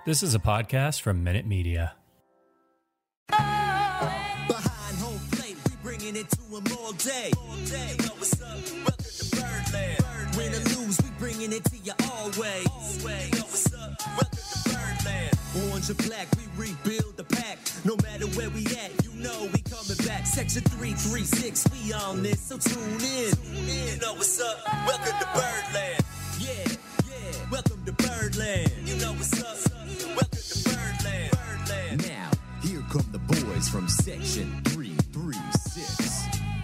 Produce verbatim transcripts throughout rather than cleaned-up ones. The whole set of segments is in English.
This is a podcast from Minute Media. Behind home plate, we bringing it to them all day. All day. You know what's up? Welcome to Birdland. Birdland. Win or lose, we bringing it to you always. Always. You know what's up? Welcome to Birdland. Orange or black, we rebuild the pack. No matter where we at, you know we coming back. Section three three six, we on this, so tune in. Tune in. You know what's up? Welcome to Birdland. Yeah, yeah. Welcome to Birdland. You know what's up? Welcome to Birdland. Birdland. Now, here come the boys from Section three three six.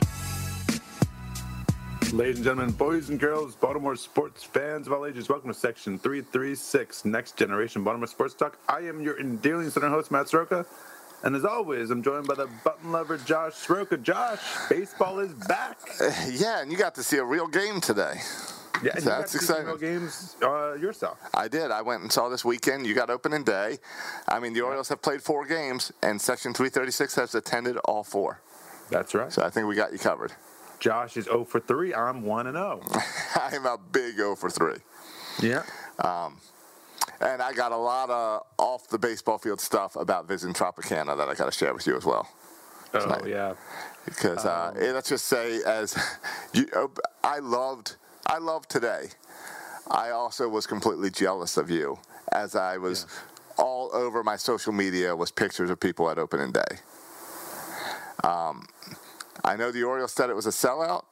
Ladies and gentlemen, boys and girls, Baltimore sports fans of all ages, welcome to Section three three six, Next Generation Baltimore Sports Talk. I am your endearing center host, Matt Soroka, and as always, I'm joined by the button lover, Josh Soroka. Josh, baseball is back. Uh, yeah, and you got to see a real game today. Yeah, and so you that's got to see some exciting. real games uh, yourself. I did. I went and saw this weekend. You got opening day. I mean, the Orioles have played four games, and Section three thirty-six has attended all four. That's right. So I think we got you covered. Josh is zero for three. I'm one and oh. I'm a big zero for three. Yeah. Um, and I got a lot of off the baseball field stuff about visiting Tropicana that I got to share with you as well. Oh, tonight. yeah. Because uh, Um, eh, let's just say, as you, oh, I loved, I loved today. I also was completely jealous of you, as I was Yeah. all over my social media was pictures of people at opening day. Um, I know the Orioles said it was a sellout.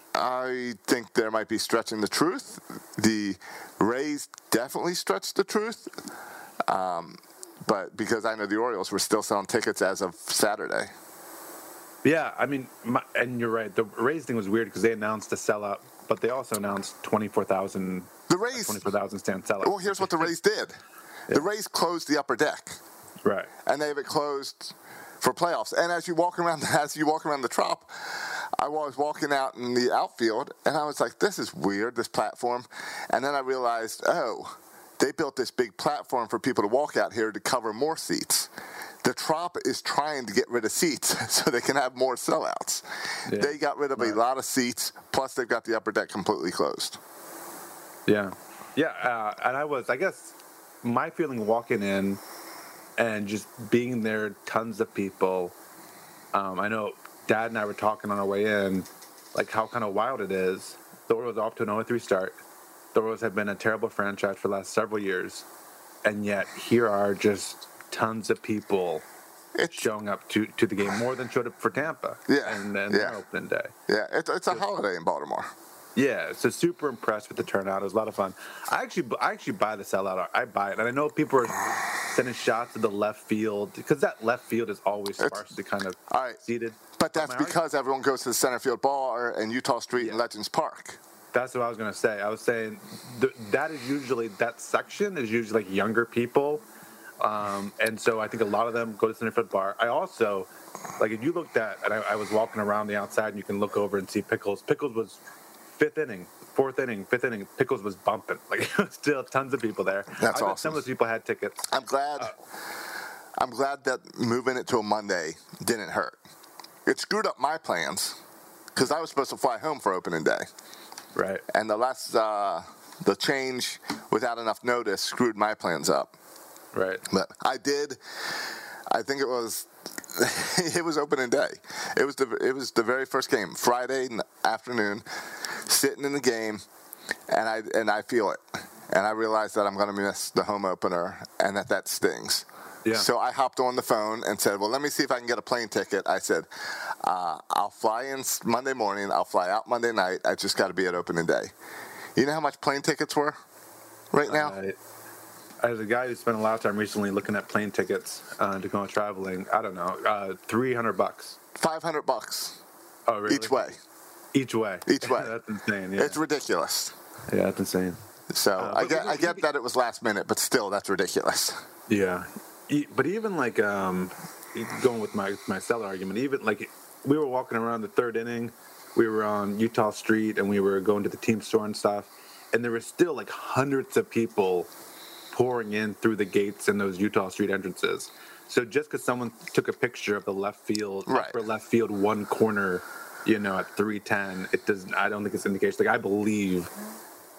I think there might be stretching the truth. The Rays definitely stretched the truth. Um, but because I know the Orioles were still selling tickets as of Saturday. Yeah, I mean, my, and you're right. The Rays thing was weird because they announced a sellout, but they also announced twenty-four thousand The Rays. twenty-four thousand stand sellout. Well, here's what the Rays did. The Rays closed the upper deck, Right. and they have it closed for playoffs. And as you walk around, as you walk around the Trop, I was walking out in the outfield, and I was like, "This is weird, this platform." And then I realized, oh, they built this big platform for people to walk out here to cover more seats. The Trop is trying to get rid of seats so they can have more sellouts. Yeah. They got rid of Right. a lot of seats, plus they've got the upper deck completely closed. Yeah. Yeah, uh, and I was, I guess, my feeling walking in and just being there, tons of people. Um, I know Dad and I were talking on our way in, like how kind of wild it is. The Orioles are off to an oh and three start. The Orioles have been a terrible franchise for the last several years, and yet here are just tons of people It's, showing up to, to the game, more than showed up for Tampa. Yeah, And then yeah. their opening day. yeah, it's, it's a holiday in Baltimore. Yeah, so super impressed with the turnout. It was a lot of fun. I actually, I actually buy the sellout. I buy it, and I know people are sending shots to the left field because that left field is always sparsely kind of all right. seated. But that's Am I right? because everyone goes to the center field bar and Utah Street and Yeah. Legends Park. That's what I was gonna say. I was saying th- that is usually that section is usually like younger people, um, and so I think a lot of them go to center field bar. I also like if you looked at, and I, I was walking around the outside, and you can look over and see Pickles. Pickles was fifth inning, fourth inning, fifth inning. Pickles was bumping. Like it was still tons of people there. That's I bet awesome. Some of those people had tickets. I'm glad. Uh, I'm glad that moving it to a Monday didn't hurt. It screwed up my plans because I was supposed to fly home for opening day, Right. and the last uh, the change without enough notice screwed my plans up. Right. But I did. I think it was. It was opening day. It was the it was the very first game, Friday afternoon, sitting in the game, and I and I feel it, and I realize that I'm going to miss the home opener, and that that stings. Yeah. So I hopped on the phone and said, "Well, let me see if I can get a plane ticket." I said, uh, "I'll fly in Monday morning. I'll fly out Monday night. I just got to be at opening day." You know how much plane tickets were right now? Uh, as a guy who spent a lot of time recently looking at plane tickets uh, to go on traveling, I don't know, uh, three hundred bucks. Five hundred bucks Oh, really? each way. Each way. Each way. That's insane. Yeah. It's ridiculous. yeah, that's insane. So Uh, I but- get but I you- get that it was last minute, but still, that's ridiculous. Yeah, E- but even like um, going with my my seller argument, even like we were walking around the third inning, we were on Utah Street and we were going to the team store and stuff, and there were still like hundreds of people pouring in through the gates in those Utah Street entrances. So just because someone took a picture of the left field, Right. upper left field one corner, you know, at three ten, it doesn't. I don't think it's an indication. Like I believe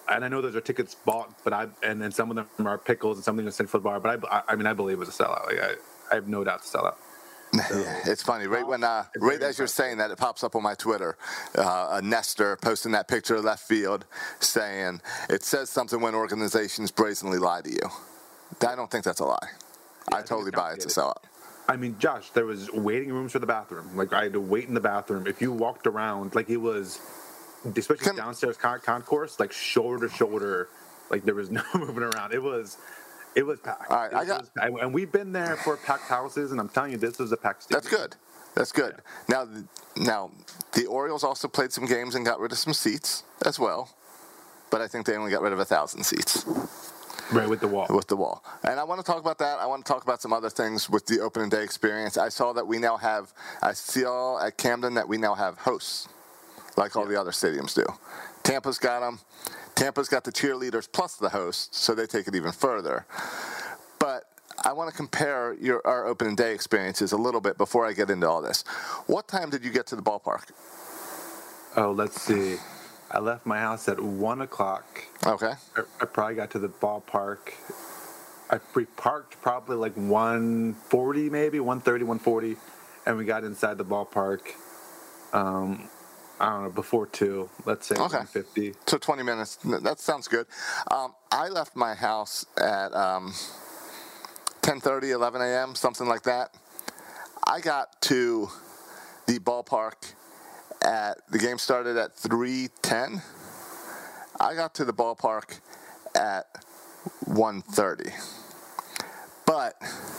and I know those are tickets bought, but I and then some of them are pickles and some of them are Central Bar. But I, I mean, I believe it was a sellout. Like I, I have no doubt it's a sellout. So, it's funny, right when uh, right as you're saying that, it pops up on my Twitter. Uh, a Nestor posting that picture of left field, saying it says something when organizations brazenly lie to you. I don't think that's a lie. Yeah, I, I totally it's buy it's a sellout. I mean, Josh, there was waiting rooms for the bathroom. Like I had to wait in the bathroom. If you walked around, like it was, especially Can, downstairs con- concourse, like shoulder to shoulder, like there was no moving around. It was. It was packed. All right, it I got, was, and we've been there for packed houses, and I'm telling you, this was a packed stadium. That's good. That's good. Yeah. Now, now, the Orioles also played some games and got rid of some seats as well, but I think they only got rid of a thousand seats. Right, with the wall. With the wall. And I want to talk about that. I want to talk about some other things with the opening day experience. I saw that we now have, I saw at Camden that we now have hosts, like all yeah. the other stadiums do. Tampa's got them. Tampa's got the cheerleaders plus the hosts, so they take it even further. But I want to compare your our opening day experiences a little bit before I get into all this. What time did you get to the ballpark? Oh, let's see. I left my house at one o'clock. Okay. I, I probably got to the ballpark. I pre-parked probably like one forty maybe, one thirty, one forty, and we got inside the ballpark. Um... I don't know, before two, let's say okay. one fifty. So twenty minutes. That sounds good. Um, I left my house at um, ten thirty, eleven a.m., something like that. I got to the ballpark at, the game started at three ten. I got to the ballpark at one thirty. But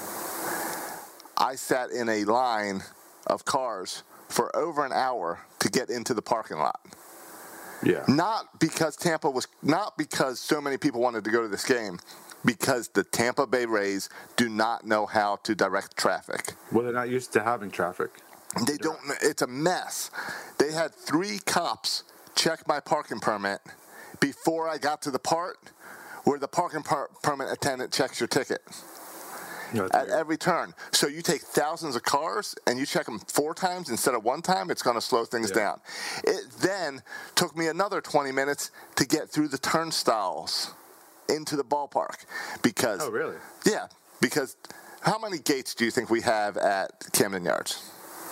I sat in a line of cars for over an hour to get into the parking lot. Yeah. Not because Tampa was, not because so many people wanted to go to this game, because the Tampa Bay Rays do not know how to direct traffic. Well, they're not used to having traffic. They don't, it's a mess. They had three cops check my parking permit before I got to the part where the parking par- permit attendant checks your ticket. No, at weird. every turn. So you take thousands of cars and you check them four times instead of one time, it's going to slow things yeah. down. It then took me another twenty minutes to get through the turnstiles into the ballpark. Because, oh, really? Yeah, because how many gates do you think we have at Camden Yards?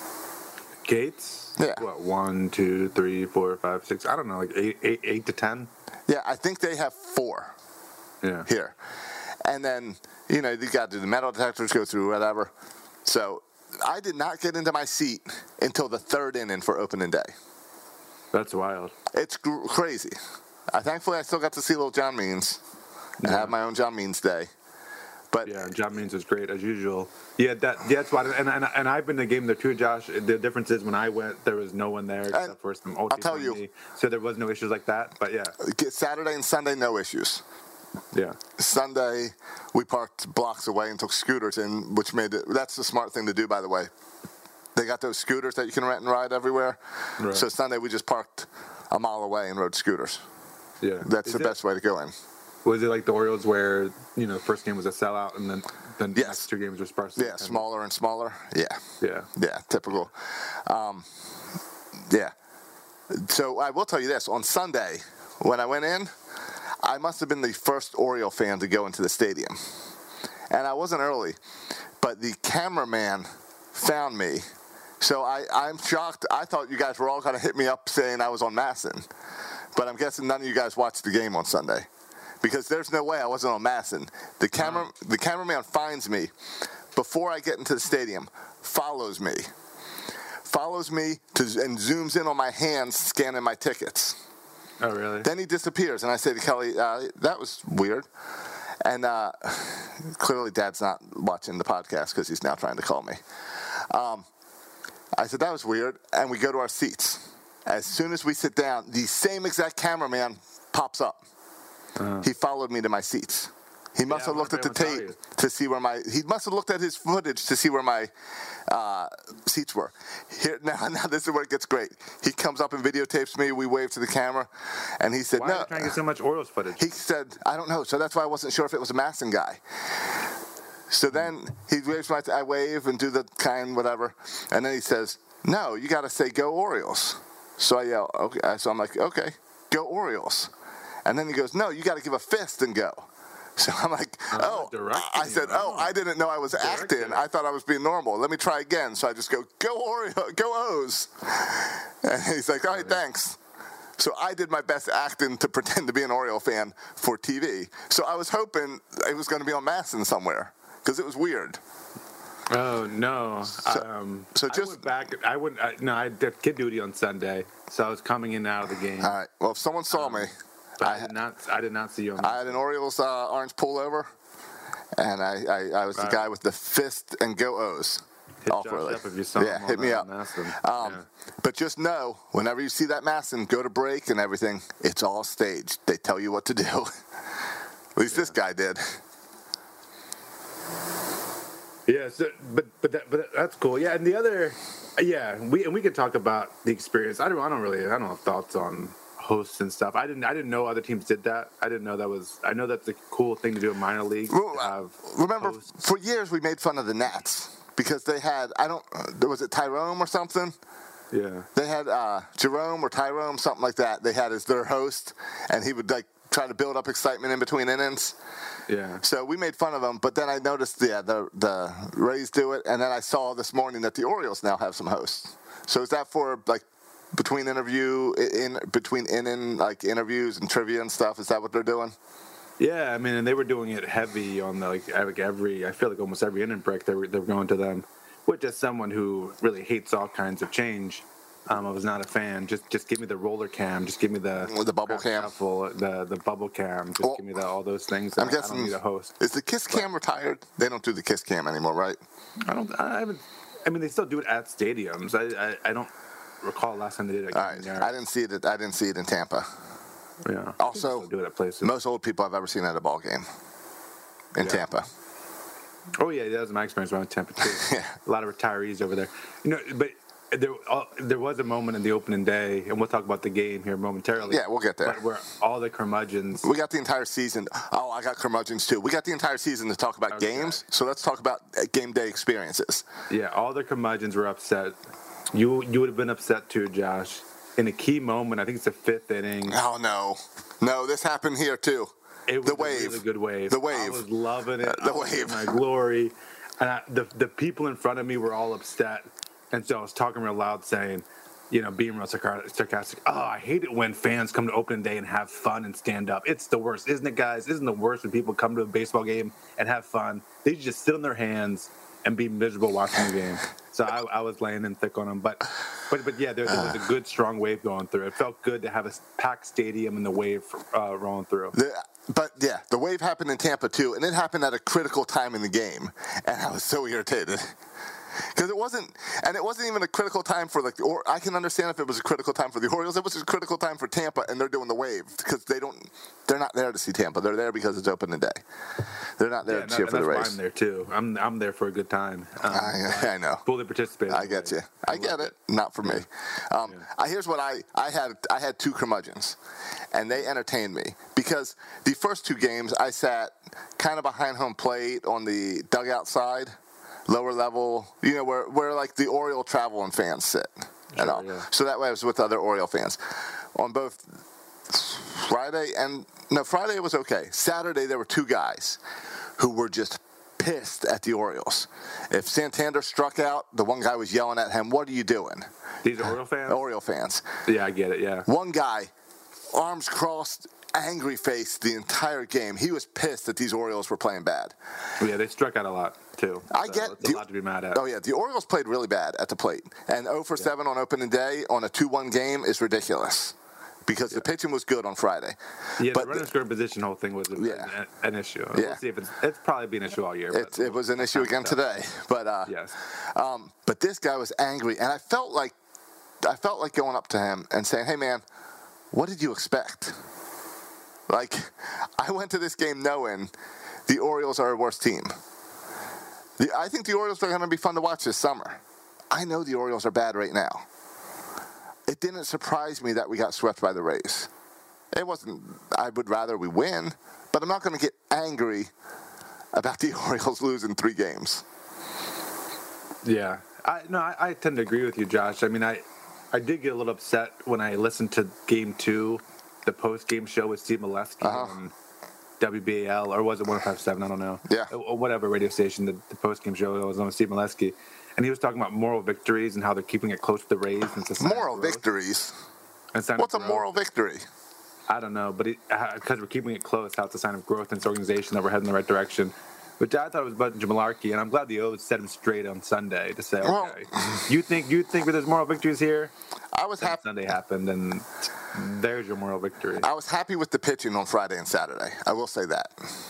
Gates? Yeah. What, one, two, three, four, five, six, I don't know, like eight, eight, eight to ten? Yeah, I think they have four yeah. here. And then, you know, you got to do the metal detectors, go through whatever. So I did not get into my seat until the third inning for opening day. That's wild. It's gr- crazy. I, thankfully, I still got to see little John Means. Yeah. I have my own John Means day. But yeah, John Means was great as usual. Yeah, that yeah, that's why. And, and and I've been to the game there too, Josh. The difference is when I went, there was no one there except and for some old I'll tell you, me, so there was no issues like that. But yeah, Saturday and Sunday, no issues. Yeah. Sunday, we parked blocks away and took scooters in, which made it. That's the smart thing to do, by the way. They got those scooters that you can rent and ride everywhere. Right. So Sunday, we just parked a mile away and rode scooters. Yeah. That's Is the it, best way to go in. Was it like the Orioles where, you know, the first game was a sellout and then the yes. next two games were sparse? Yeah, smaller and smaller. Yeah. Yeah. Yeah, typical. Um, yeah. So I will tell you this. On Sunday, when I went in, I must have been the first Oriole fan to go into the stadium. And I wasn't early, but the cameraman found me. So I, I'm shocked. I thought you guys were all going to hit me up saying I was on Masson. But I'm guessing none of you guys watched the game on Sunday. Because there's no way I wasn't on Masson. The camera, wow. the cameraman finds me before I get into the stadium, follows me. Follows me to, and zooms in on my hands scanning my tickets. Oh, really? Then he disappears, and I say to Kelly, uh, that was weird. And uh, clearly Dad's not watching the podcast because he's now trying to call me. Um, I said, that was weird, and we go to our seats. As soon as we sit down, the same exact cameraman pops up. Uh, he followed me to my seats. He must yeah, have looked at the tape to see where my. He must have looked at his footage to see where my uh, seats were. Here now, now this is where it gets great. He comes up and videotapes me. We wave to the camera, and he said, why "No." Why are you trying to get so much Orioles footage? He said, "I don't know." So that's why I wasn't sure if it was a Masson guy. So then he waves my. I wave and do the kind whatever, and then he says, "No, you got to say go Orioles." So I yell, "Okay." So I'm like, "Okay, go Orioles." And then he goes, no, you got to give a fist and go. So I'm like, oh, directing I said, you. oh, I didn't know I was Directing. acting. I thought I was being normal. Let me try again. So I just go, go Oreo, go O's. And he's like, all right, thanks. So I did my best acting to pretend to be an Oriole fan for T V. So I was hoping it was going to be on Masson somewhere because it was weird. Oh no! So- um, so I just- went back. I went. I, no, I did kid duty on Sunday, so I was coming in and out of the game. All right. Well, if someone saw me, But I, I- did not. I did not see you. On I had an Orioles uh, orange pullover, and I, I, I was the Right. guy with the fist and go O's. Hit Off Josh early. up if you saw Yeah, him hit on, me uh, up. Masson. Um, Yeah. But just know, whenever you see that Masson go to break and everything, it's all staged. They tell you what to do. At least this guy did. Yeah, so, but but that, but that's cool. Yeah, and the other, yeah, we and we could talk about the experience. I don't I don't really I don't have thoughts on hosts and stuff. I didn't I didn't know other teams did that. I didn't know that was. I know that's a cool thing to do in minor leagues. Well, to have Remember, hosts. for years we made fun of the Nats because they had, I don't, uh, was it Tyrone or something? Yeah. They had uh, Jerome or Tyrone, something like that. They had as their host, and he would like try to build up excitement in between innings. Yeah. So we made fun of him, but then I noticed, yeah, the the Rays do it, and then I saw this morning that the Orioles now have some hosts. So is that for like between interview in between inning like interviews and trivia and stuff? Is that what they're doing? Yeah, I mean, and they were doing it heavy on the, like, like every. I feel like almost every inning break they were they were going to them. Which, as someone who really hates all kinds of change, um, I was not a fan. Just just give me the roller cam. Just give me the The bubble crack cam. shuffle, the the bubble cam. Just Well, give me the, all those things. I'm I, I guessing. don't need a host. Is the Kiss Cam retired? They don't do the Kiss Cam anymore, right? I don't. I haven't. I mean, they still do it at stadiums. I I, I don't recall last time they did it. All right. I didn't see it. I didn't see it in Tampa. Yeah. Also, They do it at places. Most old people I've ever seen at a ball game in Yeah. Tampa. Oh yeah, that was my experience around Tampa too. Yeah. A lot of retirees over there. You know, but there uh, there was a moment in the opening day, and we'll talk about the game here momentarily. Yeah, we'll get there. But where all the curmudgeons. We got the entire season. Oh, I got curmudgeons too. We got the entire season to talk about Okay. games. So let's talk about uh, game day experiences. Yeah, all the curmudgeons were upset. You you would have been upset too, Josh. In a key moment, I think it's the fifth inning. Oh no, no, this happened here too. It was the a wave. really good wave. The wave. I was loving it. Uh, the I was in wave. my glory. And I, the the people in front of me were all upset, and so I was talking real loud, saying, you know, being real sarcar- sarcastic. Oh, I hate it when fans come to opening day and have fun and stand up. It's the worst, isn't it, guys? Isn't it the worst when people come to a baseball game and have fun? They just sit on their hands and be miserable watching the game. So I, I was laying in thick on them, but but but yeah, there, there was a good strong wave going through. It felt good to have a packed stadium and the wave uh, rolling through. The, but yeah, the wave happened in Tampa too, and it happened at a critical time in the game, and I was so irritated. Because it wasn't, and it wasn't even a critical time for like, or I can understand if it was a critical time for the Orioles. It was a critical time for Tampa, and they're doing the wave because they don't, they're not there to see Tampa. They're there because it's open today. They're not there Yeah, to and cheer that- for the and that's why race. I'm there too. I'm I'm there for a good time. Um, I, I know. fully participated. I get you. I get it. Not for me. Um, I, here's what I, I had. I had two curmudgeons, and they entertained me because the first two games I sat kind of behind home plate on the dugout side, lower level. You know where where like the Oriole travel and fans sit. and Sure, all. yeah. So that way I was with other Oriole fans on both Friday and no Friday it was okay. Saturday there were two guys who were just pissed at the Orioles. If Santander struck out, the one guy was yelling at him, "What are you doing?" These are Oriole fans. Oriole fans. Yeah, I get it. Yeah. One guy, arms crossed, angry face the entire game. He was pissed that these Orioles were playing bad. Yeah, they struck out a lot too. I So get it's a lot to be mad at. Oh yeah, the Orioles played really bad at the plate, and oh for seven on opening day on a two one game is ridiculous because the pitching was good on Friday. Yeah, but the running scoring position whole thing was a, Yeah. an, an issue. Yeah. We'll see if it's it's probably be an issue all year. It, but it was an issue again today, but uh, Yes. um, but this guy was angry, and I felt like I felt like going up to him and saying, "Hey man, what did you expect?" Like, I went to this game knowing the Orioles are a worse team. The, I think the Orioles are going to be fun to watch this summer. I know the Orioles are bad right now. It didn't surprise me that we got swept by the Rays. It wasn't. I would rather we win, but I'm not going to get angry about the Orioles losing three games. Yeah, I no, I, I tend to agree with you, Josh. I mean, I I did get a little upset when I listened to Game Two the post game show with Steve Molesky Uh-huh. on W B A L, or was it one oh five seven? I don't know. Yeah. Or whatever radio station, the, the post game show that was on with Steve Molesky. And he was talking about moral victories and how they're keeping it close to the Rays. And it's a sign of Moral growth. victories. And sign of What's a growth. moral victory? I don't know, but because we're keeping it close, how it's a sign of growth in this organization that we're heading in the right direction. Which I thought was a bunch of malarkey, and I'm glad the O's set him straight on Sunday to say, okay, Well- you think you think there's moral victories here? I was Then happy. Sunday happened, and there's your moral victory. I was happy with the pitching on Friday and Saturday. I will say that.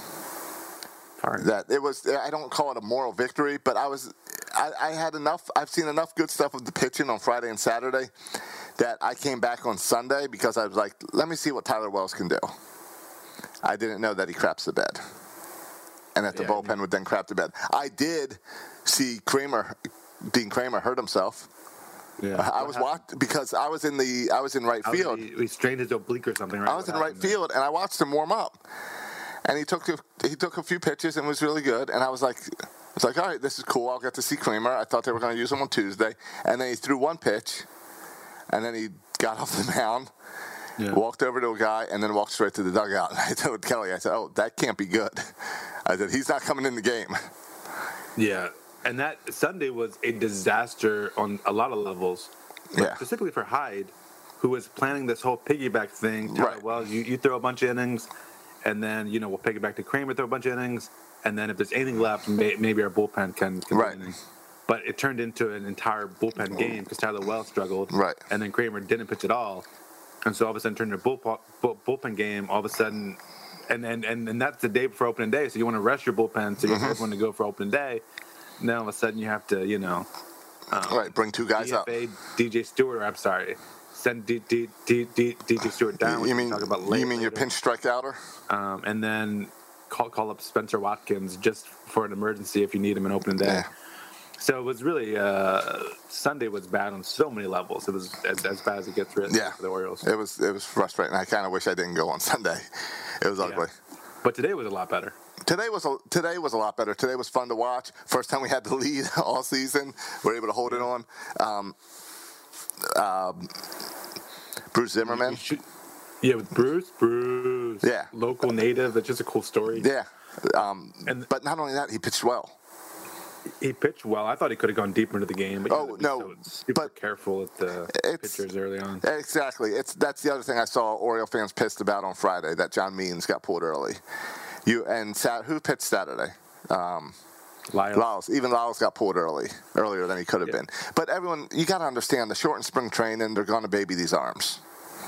Fine. That it was. I don't call it a moral victory, but I was. I, I had enough. I've seen enough good stuff with the pitching on Friday and Saturday that I came back on Sunday because I was like, let me see what Tyler Wells can do. I didn't know that he craps the bed, and that the Yeah, bullpen would then crap the bed. I did see Kramer, Dean Kramer, hurt himself. Yeah. I What was happened? watched because I was in the. I was in right How did field. He, he strained his oblique or something, right? I was What in right happened there? field, and I watched him warm up. And he took a, he took a few pitches and was really good. And I was like, I was like, all right, this is cool. I'll get to see Kramer. I thought they were going to use him on Tuesday. And then he threw one pitch, and then he got off the mound, Yeah. walked over to a guy, and then walked straight to the dugout. And I told Kelly, I said, oh, that can't be good. I said, he's not coming in the game. Yeah, and that Sunday was a disaster on a lot of levels. But Yeah. Specifically for Hyde, who was planning this whole piggyback thing. Tyler Right. Wells, you, you throw a bunch of innings, and then, you know, we'll piggyback to Kramer, throw a bunch of innings, and then if there's anything left, may, maybe our bullpen can, can Right. do anything. But it turned into an entire bullpen game because Tyler Wells struggled. Right. And then Kramer didn't pitch at all. And so all of a sudden it turned into a bull, bull, bullpen game. All of a sudden, and, and, and, and that's the day before opening day. So you want to rest your bullpen so you Mm-hmm. have everyone to go for opening day. And then all of a sudden you have to, you know, All right, bring two guys up. D F A D J Stewart, or I'm sorry, send D, D, D, D, D J Stewart down. which You we mean can talk about you later, mean your later. pinch strikeouter? Um, and then call call up Spencer Watkins just for an emergency if you need him in opening day. Yeah. So it was really uh, Sunday was bad on so many levels. It was as, as bad as it gets really Yeah. for the Orioles. It was it was frustrating. I kind of wish I didn't go on Sunday. It was ugly. Yeah. But today was a lot better. Today was a, today was a lot better. Today was fun to watch. First time we had the lead all season. We were able to hold it on. Um, um, Bruce Zimmerman. You should- yeah, with Bruce, Bruce, Yeah. local native. It's just a cool story. Yeah. Um, And- but not only that, he pitched well. He pitched well. I thought he could have gone deeper into the game. But you Oh, have to be no, so super but careful with the it's- pitchers early on. Exactly. It's that's the other thing I saw Oriole fans pissed about on Friday, that John Means got pulled early. You and Sat, who pitched Saturday? Um, Lyles. Lyles. Even Lyles got pulled early, earlier than he could have Yeah. been. But everyone, you got to understand, the shortened spring training, they're going to baby these arms.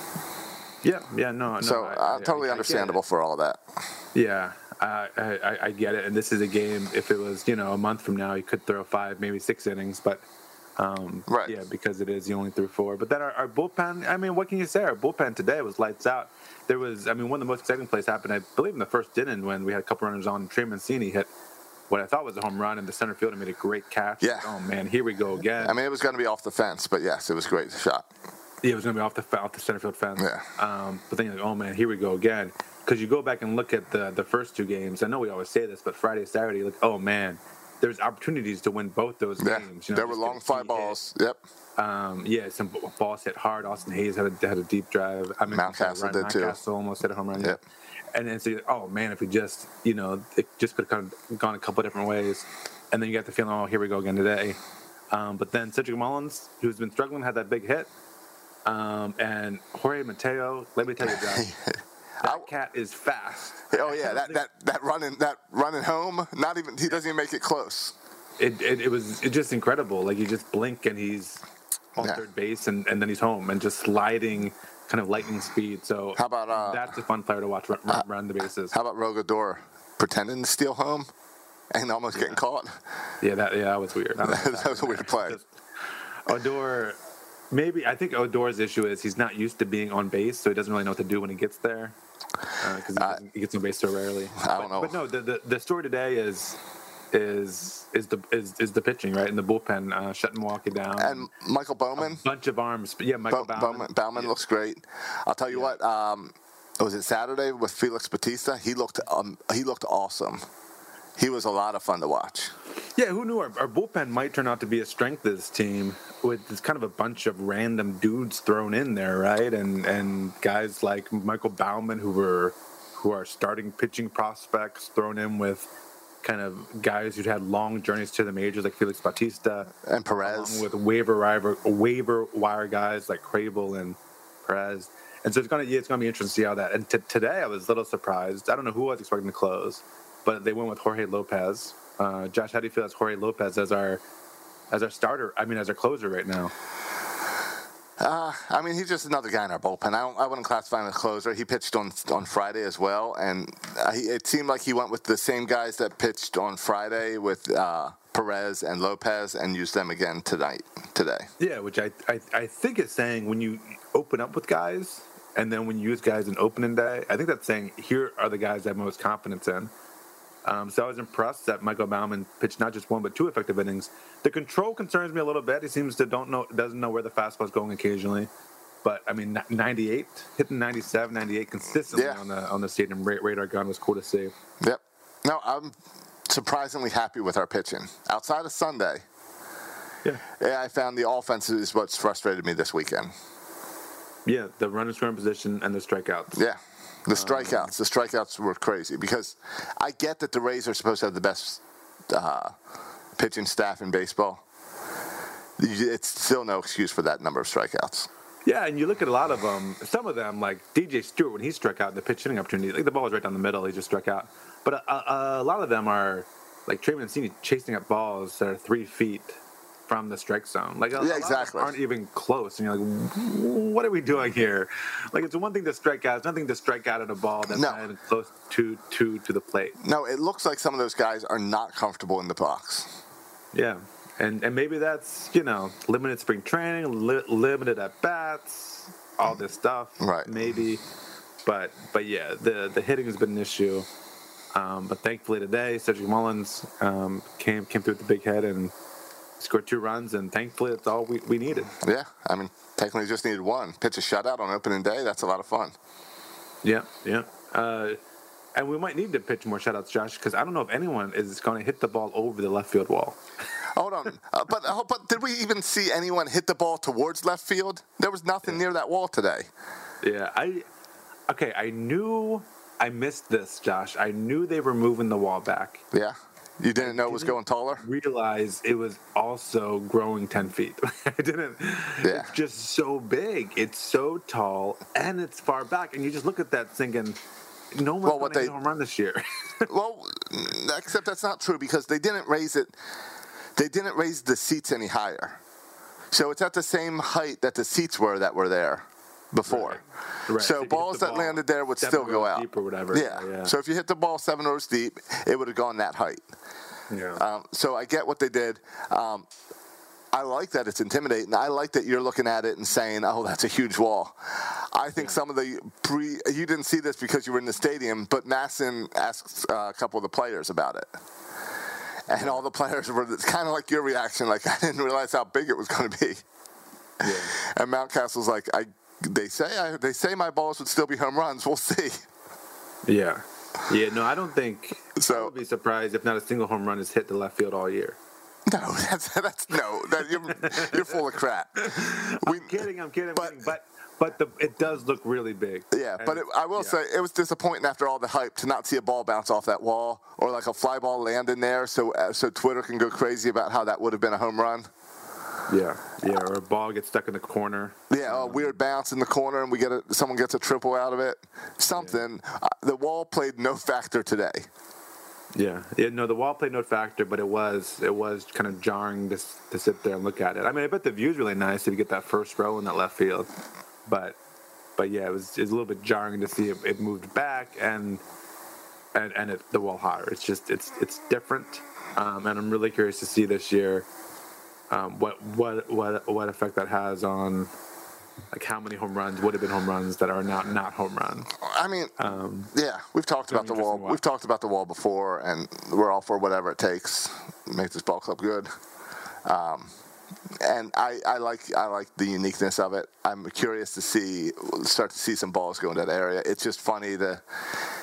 Yeah, yeah, no, no. so I- uh, I- totally I get understandable it. for all that. Yeah, I, I, I get it. And this is a game. If it was, you know, a month from now, he could throw five, maybe six innings. But um, Right. yeah, because it is, he only threw four. But then our, our bullpen. I mean, what can you say? Our bullpen today was lights out. There was, I mean, one of the most exciting plays happened, I believe, in the first inning when we had a couple runners on. Trey Mancini hit what I thought was a home run in the center field and made a great catch. Yeah. Oh man, here we go again. I mean, it was going to be off the fence, but yes, it was a great shot. Yeah, it was going to be off the off the center field fence. Yeah. Um, but then you're like, oh man, here we go again. Because you go back and look at the the first two games. I know we always say this, but Friday, Saturday, like, oh man, there's opportunities to win both those Yeah. games. You know, there were just long get a fly key balls. Yep. hit. Um, yeah, some b- balls hit hard. Austin Hayes had a, had a deep drive. I mean, Mountcastle Ryan did too. Mountcastle almost hit a home run. Yeah. Yep. And then so, you're like, oh man, if we just, you know, it just could have kind of gone a couple different ways. And then you got the feeling, oh, here we go again today. Um, but then Cedric Mullins, who's been struggling, had that big hit. Um, and Jorge Mateo, let me tell you, Josh, that cat is fast. Oh yeah, that, that, that running that running home. Not even he doesn't even make it close. It, it, it was it's just incredible. Like, you just blink and he's on Yeah. third base, and, and then he's home and just sliding kind of lightning speed. So How about, uh, that's a fun player to watch run, run, run the bases. How about Rogador pretending to steal home and almost getting caught? Yeah, that yeah, that was weird. I don't know what That was a weird play. Just- Odor, maybe I think Odor's issue is he's not used to being on base, so he doesn't really know what to do when he gets there because he, Uh, he gets on base so rarely. I don't but, know. But no, the, the the story today is is is the is, is the pitching, right? And the bullpen uh, shutting Milwaukee down. And Michael Bowman. bunch of arms. Yeah, Michael Bo- Baumann. Bowman, Bauman Yeah. looks great. I'll tell you Yeah. what. Um, was it Saturday with Felix Bautista? He looked um, he looked awesome. He was a lot of fun to watch. Yeah, who knew our, our bullpen might turn out to be a strength of this team with this kind of a bunch of random dudes thrown in there, right? And and guys like Michael Baumann who were who are starting pitching prospects thrown in with kind of guys who'd had long journeys to the majors like Felix Bautista and Perez, along with waiver wire waiver wire guys like Crable and Perez. And so it's gonna yeah, it's gonna be interesting to see how that. And t- today I was a little surprised. I don't know who I was expecting to close, but they went with Jorge Lopez. Uh, Josh, how do you feel as Jorge Lopez as our as our starter? I mean, as our closer right now. Uh, I mean, he's just another guy in our bullpen. I, don't, I wouldn't classify him as a closer. He pitched on on Friday as well, and uh, he, it seemed like he went with the same guys that pitched on Friday with uh, Perez and Lopez, and used them again tonight today. Yeah, which I, I I think is saying when you open up with guys, and then when you use guys in opening day, I think that's saying here are the guys I have most confidence in. Um, so I was impressed that Michael Baumann pitched not just one but two effective innings. The control concerns me a little bit. He seems to don't know doesn't know where the fastball's going occasionally. But I mean, ninety-eight, hitting ninety-seven, ninety-eight consistently yeah. on the on the stadium radar gun was cool to see. Yep. No, I'm surprisingly happy with our pitching outside of Sunday. Yeah. Yeah, I found the offense is what's frustrated me this weekend. Yeah, the runner scoring position and the strikeouts. Yeah. The strikeouts. The strikeouts were crazy because I get that the Rays are supposed to have the best uh, pitching staff in baseball. It's still no excuse for that number of strikeouts. Yeah, and you look at a lot of them. Some of them, like D J Stewart, when he struck out in the pitch hitting opportunity, like the ball was right down the middle, he just struck out. But a, a, a lot of them are like Trey Mancini chasing up balls that are three feet from the strike zone. Like, a, yeah, a exactly. aren't even close. And you're like, what are we doing here? Like, it's one thing to strike out. It's nothing to strike out at a ball that's no. not even close to, to, to the plate. No, it looks like some of those guys are not comfortable in the box. Yeah. And and maybe that's, you know, limited spring training, li- limited at-bats, all this stuff. Right. Maybe. But, but yeah, the, the hitting has been an issue. Um, but thankfully today, Cedric Mullins um, came came through with the big head and scored two runs, and thankfully that's all we, we needed. Yeah, I mean, technically just needed one. Pitch a shutout on opening day, that's a lot of fun. Yeah, yeah. Uh, and we might need to pitch more shutouts, Josh, because I don't know if anyone is going to hit the ball over the left field wall. Hold on. Uh, but, uh, but did we even see anyone hit the ball towards left field? There was nothing yeah. near that wall today. Yeah, I – okay, I knew – I missed this, Josh. I knew they were moving the wall back. Yeah. You didn't know it was going taller? Realize it was also growing ten feet. I didn't. Yeah. It's just so big. It's so tall, and it's far back. And you just look at that thinking, no one's well, going to hit a home run this year. Well, except that's not true because they didn't raise it. They didn't raise the seats any higher. So it's at the same height that the seats were that were there before. Right. Right. So, so balls that ball landed there would still go out. Deep or whatever. Yeah. Yeah, yeah. So if you hit the ball seven rows deep, it would have gone that height. Yeah. Um, so I get what they did. Um, I like that it's intimidating. I like that you're looking at it and saying, "Oh, that's a huge wall." I think yeah. some of the pre you didn't see this because you were in the stadium, but Masson asked uh, a couple of the players about it, and all the players were kind of like your reaction, like I didn't realize how big it was going to be. Yeah. And Mountcastle's like, I. They say I, they say my balls would still be home runs. We'll see. Yeah, yeah. No, I don't think. So I would be surprised if not a single home run is hit to left field all year. No, that's that's no. That, you're you're full of crap. We, I'm kidding. I'm kidding. I'm but, kidding. But but the, it does look really big. Yeah, and, but it, I will yeah. say it was disappointing after all the hype to not see a ball bounce off that wall or like a fly ball land in there. So uh, so Twitter can go crazy about how that would have been a home run. Yeah, yeah, or a ball gets stuck in the corner. Yeah, a weird bounce in the corner, and we get a, someone gets a triple out of it. Something. Yeah. Uh, the wall played no factor today. Yeah, yeah, no, the wall played no factor, but it was it was kind of jarring to to sit there and look at it. I mean, I bet the view's really nice if you get that first row in that left field, but but yeah, it was, it was a little bit jarring to see it, it moved back and and and it, the wall higher. It's just it's it's different, um, and I'm really curious to see this year. Um, what what what what effect that has on, like, how many home runs would have been home runs that are now not home runs? I mean, um, yeah, we've talked about the wall. We've talked about the wall before, and we're all for whatever it takes to make this ball club good. Um, and I, I like I like the uniqueness of it. I'm curious to see start to see some balls go in that area. It's just funny the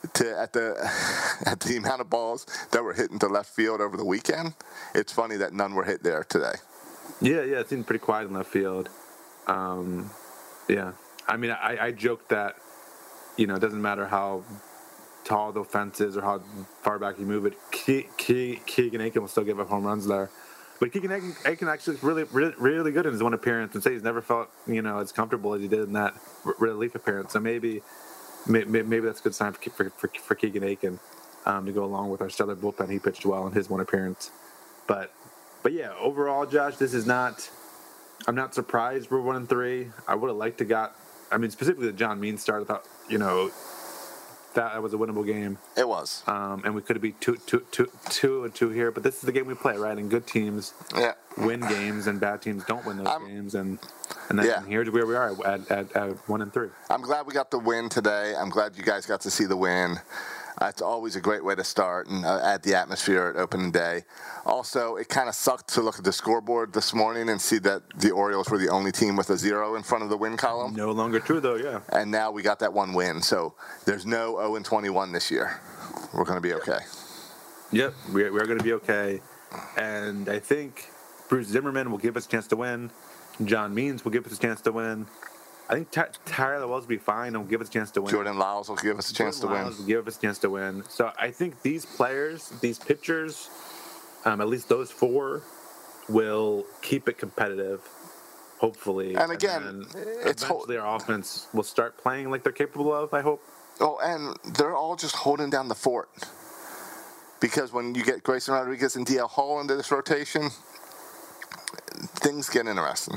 to at the at the amount of balls that were hit into left field over the weekend, it's funny that none were hit there today. Yeah, yeah, it seemed pretty quiet in left field. Um, yeah, I mean, I, I joked that, you know, it doesn't matter how tall the fence is or how far back you move it, Ke- Ke- Keegan Aiken will still give up home runs there. But Keegan Aiken, Aiken actually is really, really, really good in his one appearance, and say he's never felt, you know, as comfortable as he did in that relief appearance. So maybe, maybe, maybe that's a good sign for for, for, for Keegan Aiken um, to go along with our stellar bullpen. He pitched well in his one appearance, but, but yeah, overall, Josh, this is not. I'm not surprised we're one and three. I would have liked to got. I mean, specifically the John Means start. I thought, you know, that was a winnable game. It was. Um, and we could have been two, two, two, two and two here. But this is the game we play, right? And good teams yeah. win games, and bad teams don't win those I'm, games. And and, then, yeah. and here's where we are at, at, at one and three. I'm glad we got the win today. I'm glad you guys got to see the win. Uh, it's always a great way to start and uh, add the atmosphere at opening day. Also, it kind of sucked to look at the scoreboard this morning and see that the Orioles were the only team with a zero in front of the win column. No longer true, though, yeah. And now we got that one win. So there's no oh and twenty-one this year. We're going to be okay. Yep, we're, we're going to be okay. And I think Bruce Zimmerman will give us a chance to win. John Means will give us a chance to win. I think Ty- Tyler Wells will be fine and will give us a chance to win. Jordan Lyles will give us a chance Jordan to Lyles win. will give us a chance to win. So I think these players, these pitchers, um, at least those four, will keep it competitive, hopefully. And again, and it's eventually our offense will start playing like they're capable of, I hope. Oh, and they're all just holding down the fort. Because when you get Grayson Rodriguez and D L Hall into this rotation, things get interesting.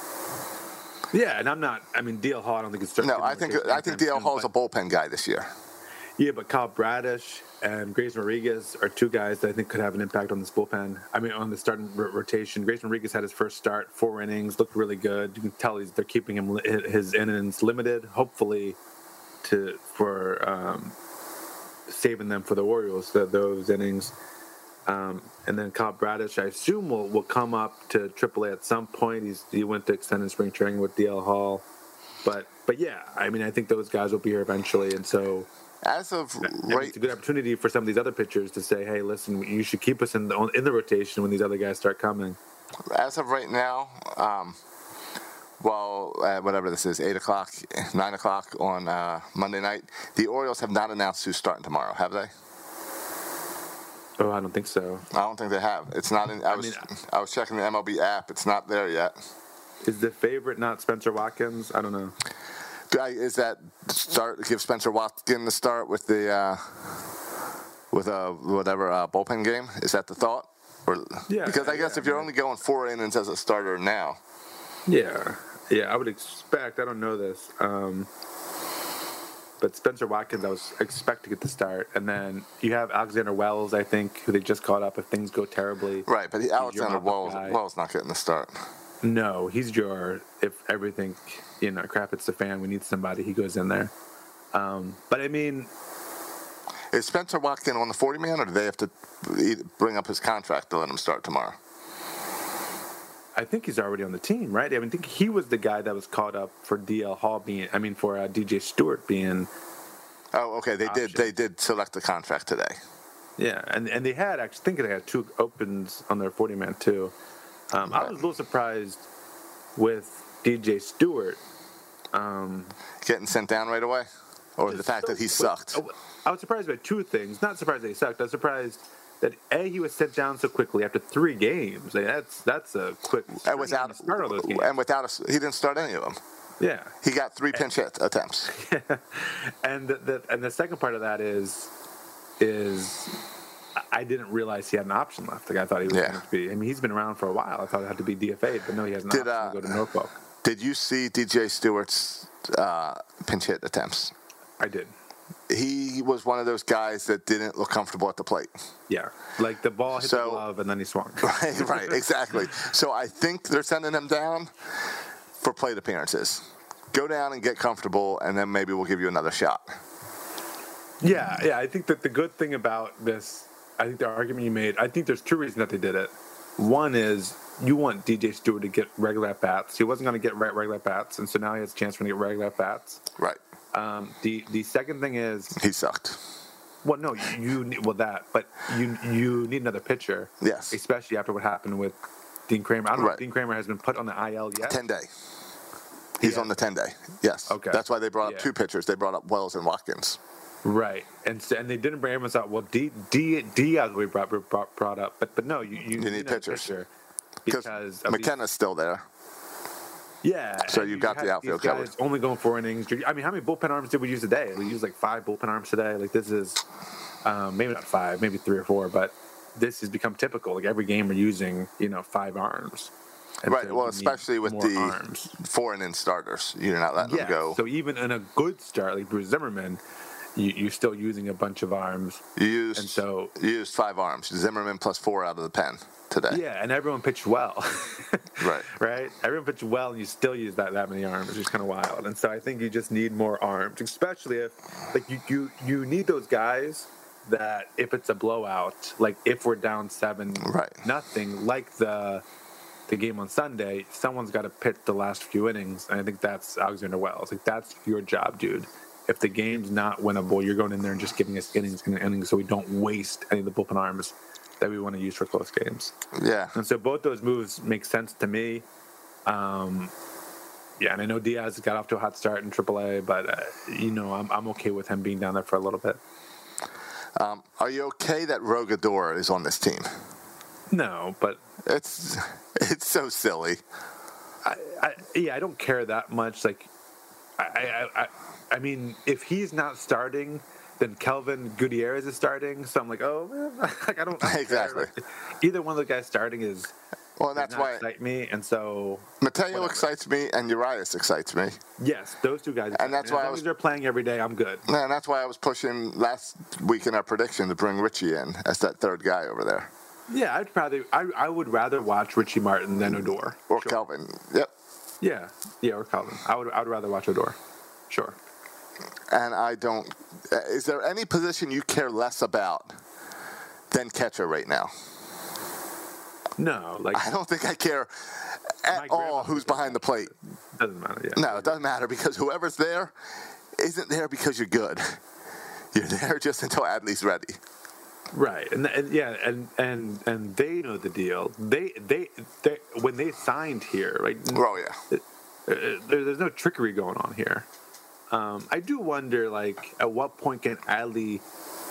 Yeah, and I'm not. I mean, D L Hall, I don't think it's starting. No, I think I think D L Hall is a bullpen guy this year. Yeah, but Kyle Bradish and Grayson Rodriguez are two guys that I think could have an impact on this bullpen. I mean, on the starting r- rotation. Grayson Rodriguez had his first start, four innings, looked really good. You can tell he's, they're keeping him li- his innings limited, hopefully, to for um, saving them for the Orioles. The, those innings. Um, and then Kyle Bradish, I assume, will, will come up to triple A at some point. He's, he went to extended spring training with D L Hall. But, but yeah, I mean, I think those guys will be here eventually. And so as of I mean, right, it's a good opportunity for some of these other pitchers to say, hey, listen, you should keep us in the, in the rotation when these other guys start coming. as of right now, um, well, uh, whatever this is, eight o'clock, nine o'clock on uh, Monday night, the Orioles have not announced who's starting tomorrow, have they? Oh, I don't think so. I don't think they have. It's not in. I, I was mean, I was checking the M L B app. It's not there yet. Is the favorite not Spencer Watkins? I don't know. Is that start? Give Spencer Watkins the start with the uh, with a whatever uh, bullpen game. Is that the thought? Or, Yeah, Because I guess yeah, if you're yeah. only going four innings as a starter now, Yeah, yeah, I would expect. I don't know this. Um, But Spencer Watkins, I was expect to get the start, and then you have Alexander Wells, I think, who they just called up if things go terribly. right? But he, Alexander mop-up Wells guy. Wells not getting the start. No, he's your if everything, you know, crap hits the fan, we need somebody. He goes in there. Um, but I mean, Is Spencer Watkins on the forty man, or do they have to bring up his contract to let him start tomorrow? I think he's already on the team, right? I mean, I think he was the guy that was called up for D L Hall being, I mean, for uh, D J Stewart being. Oh, okay. They did. Option. They did select the contract today. Yeah, and and they had actually, I think they had two opens on their forty man too. Um, I was a little surprised with D J Stewart. Um, Getting sent down right away, or the fact so that he quick. sucked. I was surprised by two things. Not surprised that he sucked. I was surprised that A, he was sent down so quickly after three games. Like, that's that's a quick And without start all those games. and without a, he didn't start any of them. Yeah, He got three pinch hit attempts. and the, the and the second part of that is is I didn't realize he had an option left. Like I thought he was Yeah. going to be. I mean, he's been around for a while. I thought it had to be D F A'd, but no, he has an Did, option uh, to go to Norfolk. Did you see D J Stewart's uh, pinch hit attempts? I did. He was one of those guys that didn't look comfortable at the plate. Yeah, like the ball hit So- the glove and then he swung. Right, right, exactly. So I think they're sending him down for plate appearances. Go down and get comfortable, and then maybe we'll give you another shot. Yeah, yeah. I think that the good thing about this, I think the argument you made, I think there's two reasons that they did it. One is you want D J Stewart to get regular at bats. He wasn't going to get re- regular at bats, and so now he has a chance to get regular at bats. Right. Um, the the second thing is, He sucked. well, no, you need well that, but you you need another pitcher. Yes. Especially after what happened with Dean Kramer. I don't know Right. if Dean Kramer has been put on the I L yet. ten day. He's Yeah. on the ten day. Yes. Okay. That's why they brought up Yeah. two pitchers. They brought up Wells and Watkins. Right, and so, and they didn't bring everyone out. Well, D, D, Diaz we brought, brought brought up, but but no, you you, need another pitchers. pitcher Because because of these- McKenna's still there. yeah. So and you've you got the had outfield these covered. guys only going four innings. I mean, how many bullpen arms did we use a day? We used like five bullpen arms today. Like this is um, maybe not five, maybe three or four, but this has become typical. Like every game we're using, you know, five arms. And Right. so Well, we need especially with more the arms. four and in starters, you're not letting Yeah. them go. So even in a good start like Bruce Zimmerman, you, you're still using a bunch of arms. you used And so you used five arms. Zimmerman plus four out of the pen today. yeah, and everyone pitched well. Right. Right? Everyone pitched well, and you still use that that many arms, which is kind of wild. And so I think you just need more arms, especially if like you you you need those guys that if it's a blowout, like if we're down seven Right. nothing, like the the game on Sunday, someone's got to pitch the last few innings, and I think that's Alexander Wells. Like that's your job, dude. If the game's not winnable, you're going in there and just giving us innings and innings, so we don't waste any of the bullpen arms that we want to use for close games. Yeah. And so both those moves make sense to me. Um, yeah, and I know Diaz got off to a hot start in triple A, but uh, you know I'm I'm okay with him being down there for a little bit. Um, are you okay that Rogador is on this team? No, but It's it's so silly. I, I yeah I don't care that much. Like I I, I I mean if he's not starting, then Kelvin Gutierrez is starting. So I'm like, oh man, like I don't I don't Exactly. care. Like, either one of the guys starting is Well, and does that's not why excite me, and so Mateo whatever. excites me and Urias excites me. yes, those two guys. And that's as why I long was- as they're playing every day, I'm good. And that's why I was pushing last week in our prediction to bring Richie in as that third guy over there. Yeah, I'd rather I, I would rather watch Richie Martin than Odor. Or Sure. Kelvin. Yep. Yeah, yeah, or Calvin. I would I would rather watch Odor. Sure. And I don't. Is there any position you care less about than catcher right now? No, like I don't think I care at My all grandma who's was behind the plate. doesn't matter. Yeah. No, it doesn't matter because whoever's there isn't there because you're good. You're there just until Adley's ready. Right, and, and yeah, and and and they know the deal. They they they when they signed here, right? Oh, yeah. uh, there, there's no trickery going on here. Um, I do wonder, like, at what point can Adley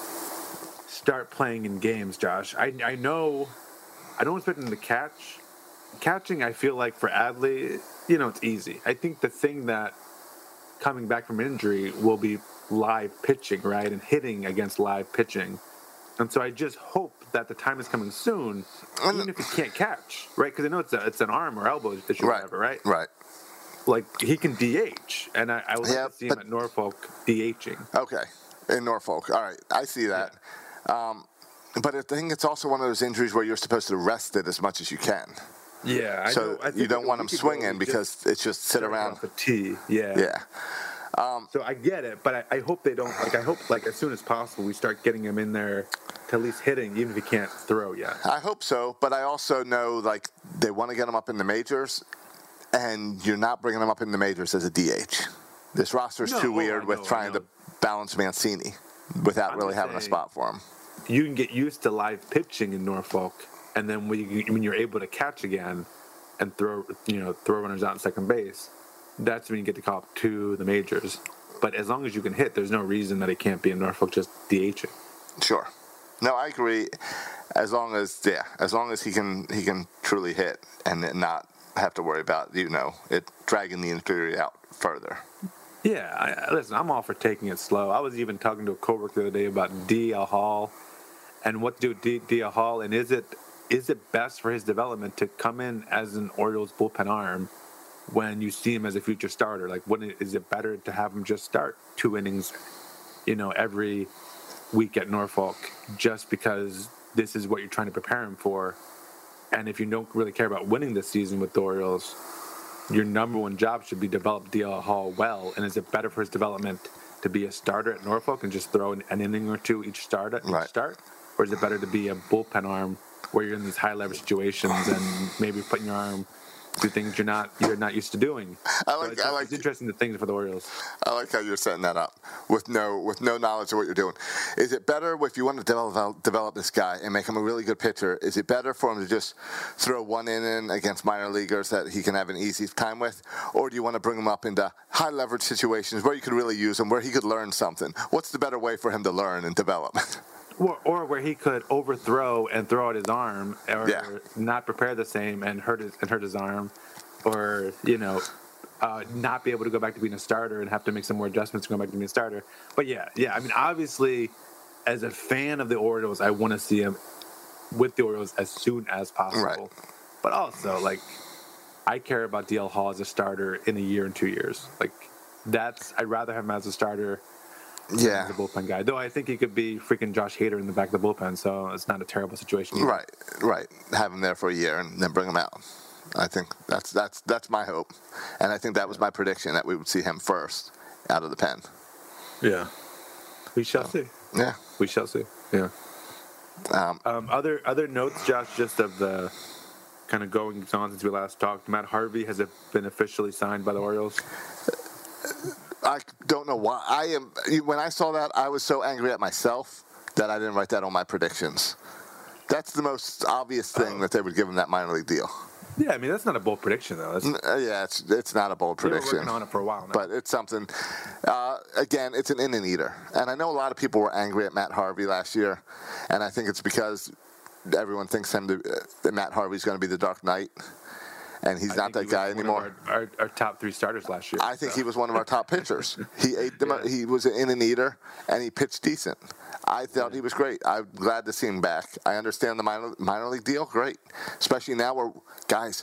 start playing in games, Josh? I I know, I don't expect him to catch. Catching, I feel like for Adley, you know, it's easy. I think the thing that coming back from injury will be live pitching, right, and hitting against live pitching. And so I just hope that the time is coming soon, even if he can't catch, right? Because I know it's a, it's an arm or elbow issue, or Right. whatever, right? Right. Like he can D H, and I, I would Yeah, like to see him but- at Norfolk DHing. Okay. In Norfolk. All right. I see that. Um, but I think it's also one of those injuries where you're supposed to rest it as much as you can. Yeah, I So know. I think you don't like a want him week ago, swinging he because just it's just sit started around. off a tee. Yeah. Yeah. So I get it, but I, I hope they don't. Like I hope, like as soon as possible, we start getting him in there to at least hitting, even if he can't throw yet. I hope so, but I also know like they want to get him up in the majors, and you're not bringing him up in the majors as a D H. This roster's No, too oh, weird I with know, I trying know. to balance Mancini without I'm really just having a saying- spot for him. You can get used to live pitching in Norfolk, and then when, you, when you're able to catch again and throw, you know, throw runners out in second base, that's when you get to call up to the majors. But as long as you can hit, there's no reason that he can't be in Norfolk just DHing. Sure. No, I agree. As long as yeah, as long as he can he can truly hit and not have to worry about you know it dragging the injury out further. Yeah, I, I- listen, I'm all for taking it slow. I was even talking to a coworker the other day about D L Hall and what to do with D- D.L. Hall, and is it is it best for his development to come in as an Orioles bullpen arm when you see him as a future starter? Like, wouldn't it, is it better to have him just start two innings, you know, every week at Norfolk, just because this is what you're trying to prepare him for? And if you don't really care about winning this season with the Orioles, your number one job should be develop D L. Hall well. And is it better for his development to be a starter at Norfolk and just throw an, an inning or two each start at Right. each start? Or is it better to be a bullpen arm where you're in these high leverage situations and maybe putting your arm do things you're not you're not used to doing. I So like it's, I like it's interesting the things for the Orioles. I like how you're setting that up with no with no knowledge of what you're doing. Is it better if you want to develop develop this guy and make him a really good pitcher? Is it better for him to just throw one inning against minor leaguers that he can have an easy time with, or do you want to bring him up into high leverage situations where you could really use him, where he could learn something? What's the better way for him to learn and develop? Or, or where he could overthrow and throw out his arm, or Yeah. not prepare the same and hurt his and hurt his arm, or you know, uh, not be able to go back to being a starter and have to make some more adjustments to go back to being a starter. But yeah, yeah. I mean, obviously, as a fan of the Orioles, I want to see him with the Orioles as soon as possible. Right. But also, like, I care about D L Hall as a starter in a year and two years. Like, that's I'd rather have him as a starter. Yeah. The bullpen guy, though I think he could be freaking Josh Hader in the back of the bullpen, so it's not a terrible situation either. Right, right. Have him there for a year and then bring him out. I think that's that's that's my hope, and I think that was my prediction that we would see him first out of the pen. Yeah, we shall see. Yeah. We shall see. Yeah. Um, Um, other other notes, Josh, just of the kind of goings on since we last talked. Matt Harvey has it been officially signed by the Orioles? I don't know why. I am. When I saw that, I was so angry at myself that I didn't write that on my predictions. That's the most obvious thing Oh. that they would give him that minor league deal. Yeah, I mean that's not a bold prediction though. That's, N- uh, Yeah, it's it's not a bold they were prediction. working on it for a while now. But it's something. Uh, again, it's an inning eater, and I know a lot of people were angry at Matt Harvey last year, and I think it's because everyone thinks him to, uh, that Matt Harvey's going to be the Dark Knight, and he's I not think that he was guy one of anymore. Our, our, our top three starters last year. I think so. he was one of our top pitchers. He ate them. Yeah. He was an inning eater, and he pitched decent. I thought he was great. I'm glad to see him back. I understand the minor, minor league deal. Great, especially now we're guys.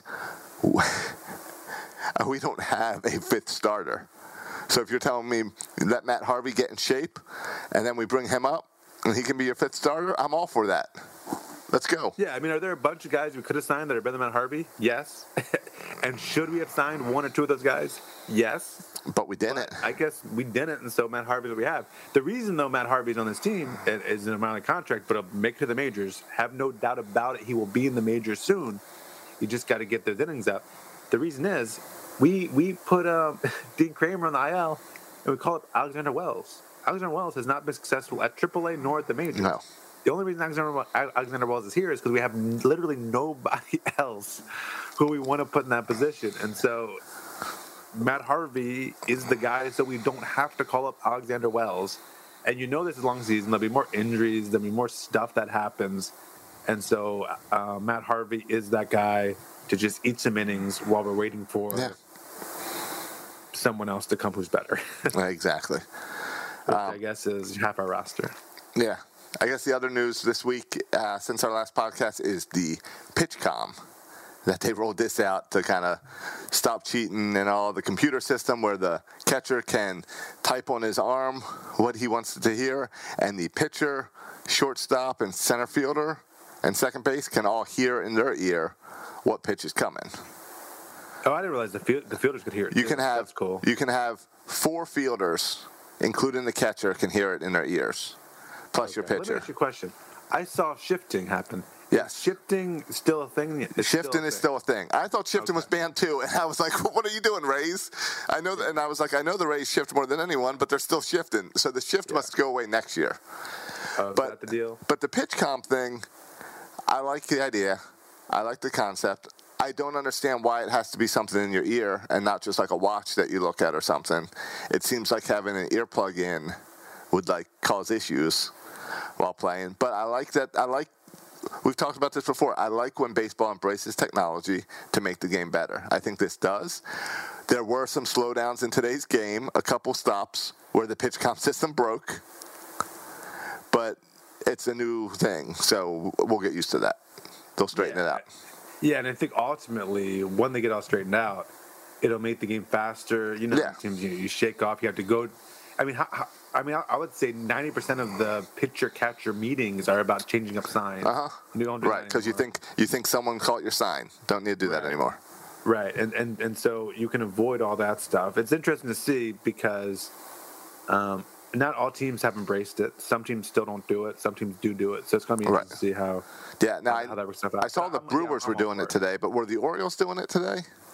We don't have a fifth starter. So if you're telling me let Matt Harvey get in shape, and then we bring him up, and he can be your fifth starter, I'm all for that. Let's go. Yeah, I mean, are there a bunch of guys we could have signed that are better than Matt Harvey? Yes. And should we have signed one or two of those guys? Yes. But we didn't. I guess we didn't, and so Matt Harvey's what we have. The reason, though, Matt Harvey's on this team is in a minor league contract, but he'll make it to the majors. Have no doubt about it. He will be in the majors soon. You just got to get those innings up. The reason is we we put um, Dean Kramer on the I L, and we call it Alexander Wells. Alexander Wells has not been successful at triple A nor at the majors. No. The only reason Alexander, Alexander Wells is here is because we have literally nobody else who we want to put in that position. And so Matt Harvey is the guy, so we don't have to call up Alexander Wells. And you know this is a long season. There'll be more injuries. There'll be more stuff that happens. And so uh, Matt Harvey is that guy to just eat some innings while we're waiting for Yeah. someone else to come who's better. Exactly. Which I guess is half our roster. Yeah. I guess the other news this week, uh, since our last podcast, is the PitchCom. That they rolled this out to kind of stop cheating and all the computer system where the catcher can type on his arm what he wants to hear, and the pitcher, shortstop, and center fielder and second base can all hear in their ear what pitch is coming. Oh, I didn't realize the, field, the fielders could hear it. You too. can have That's cool. You can have four fielders, including the catcher, can hear it in their ears, plus your Okay, Let me pitcher. ask you a question. I saw shifting happen. Yes. Is shifting still a thing? It's Shifting a is thing. still a thing. I thought shifting was Okay. banned too, and I was like, "What are you doing, Rays?" I know that, and I was like, "I know the Rays shift more than anyone, but they're still shifting, so the shift must go away next year." Oh, is But that the deal? But the pitch comp thing, I like the idea. I like the concept. I don't understand why it has to be something in your ear and not just like a watch that you look at or something. It seems like having an earplug in would like cause issues while playing. But I like that. I like. We've talked about this before. I like when baseball embraces technology to make the game better. I think this does. There were some slowdowns in today's game, a couple stops where the pitch comp system broke, but it's a new thing, so we'll get used to that. They'll straighten it out. Yeah, and I think ultimately, when they get all straightened out, it'll make the game faster. You know, Yeah. teams, you, you shake off. You have to go. I mean, how, how, I mean, I, I would say ninety percent of the pitcher catcher meetings are about changing up signs. Uh-huh. You don't do Right, that because you anymore. think you think someone caught your sign. Don't need to do that Right. anymore. Right, and, and and so you can avoid all that stuff. It's interesting to see because um, not all teams have embraced it. Some teams still don't do it. Some teams do do it. So it's going to be interesting Right. to see how Yeah, now how, how that works stuff out. I saw the I'm- yeah, Brewers I'm were all doing for it today, but were the Orioles doing it today?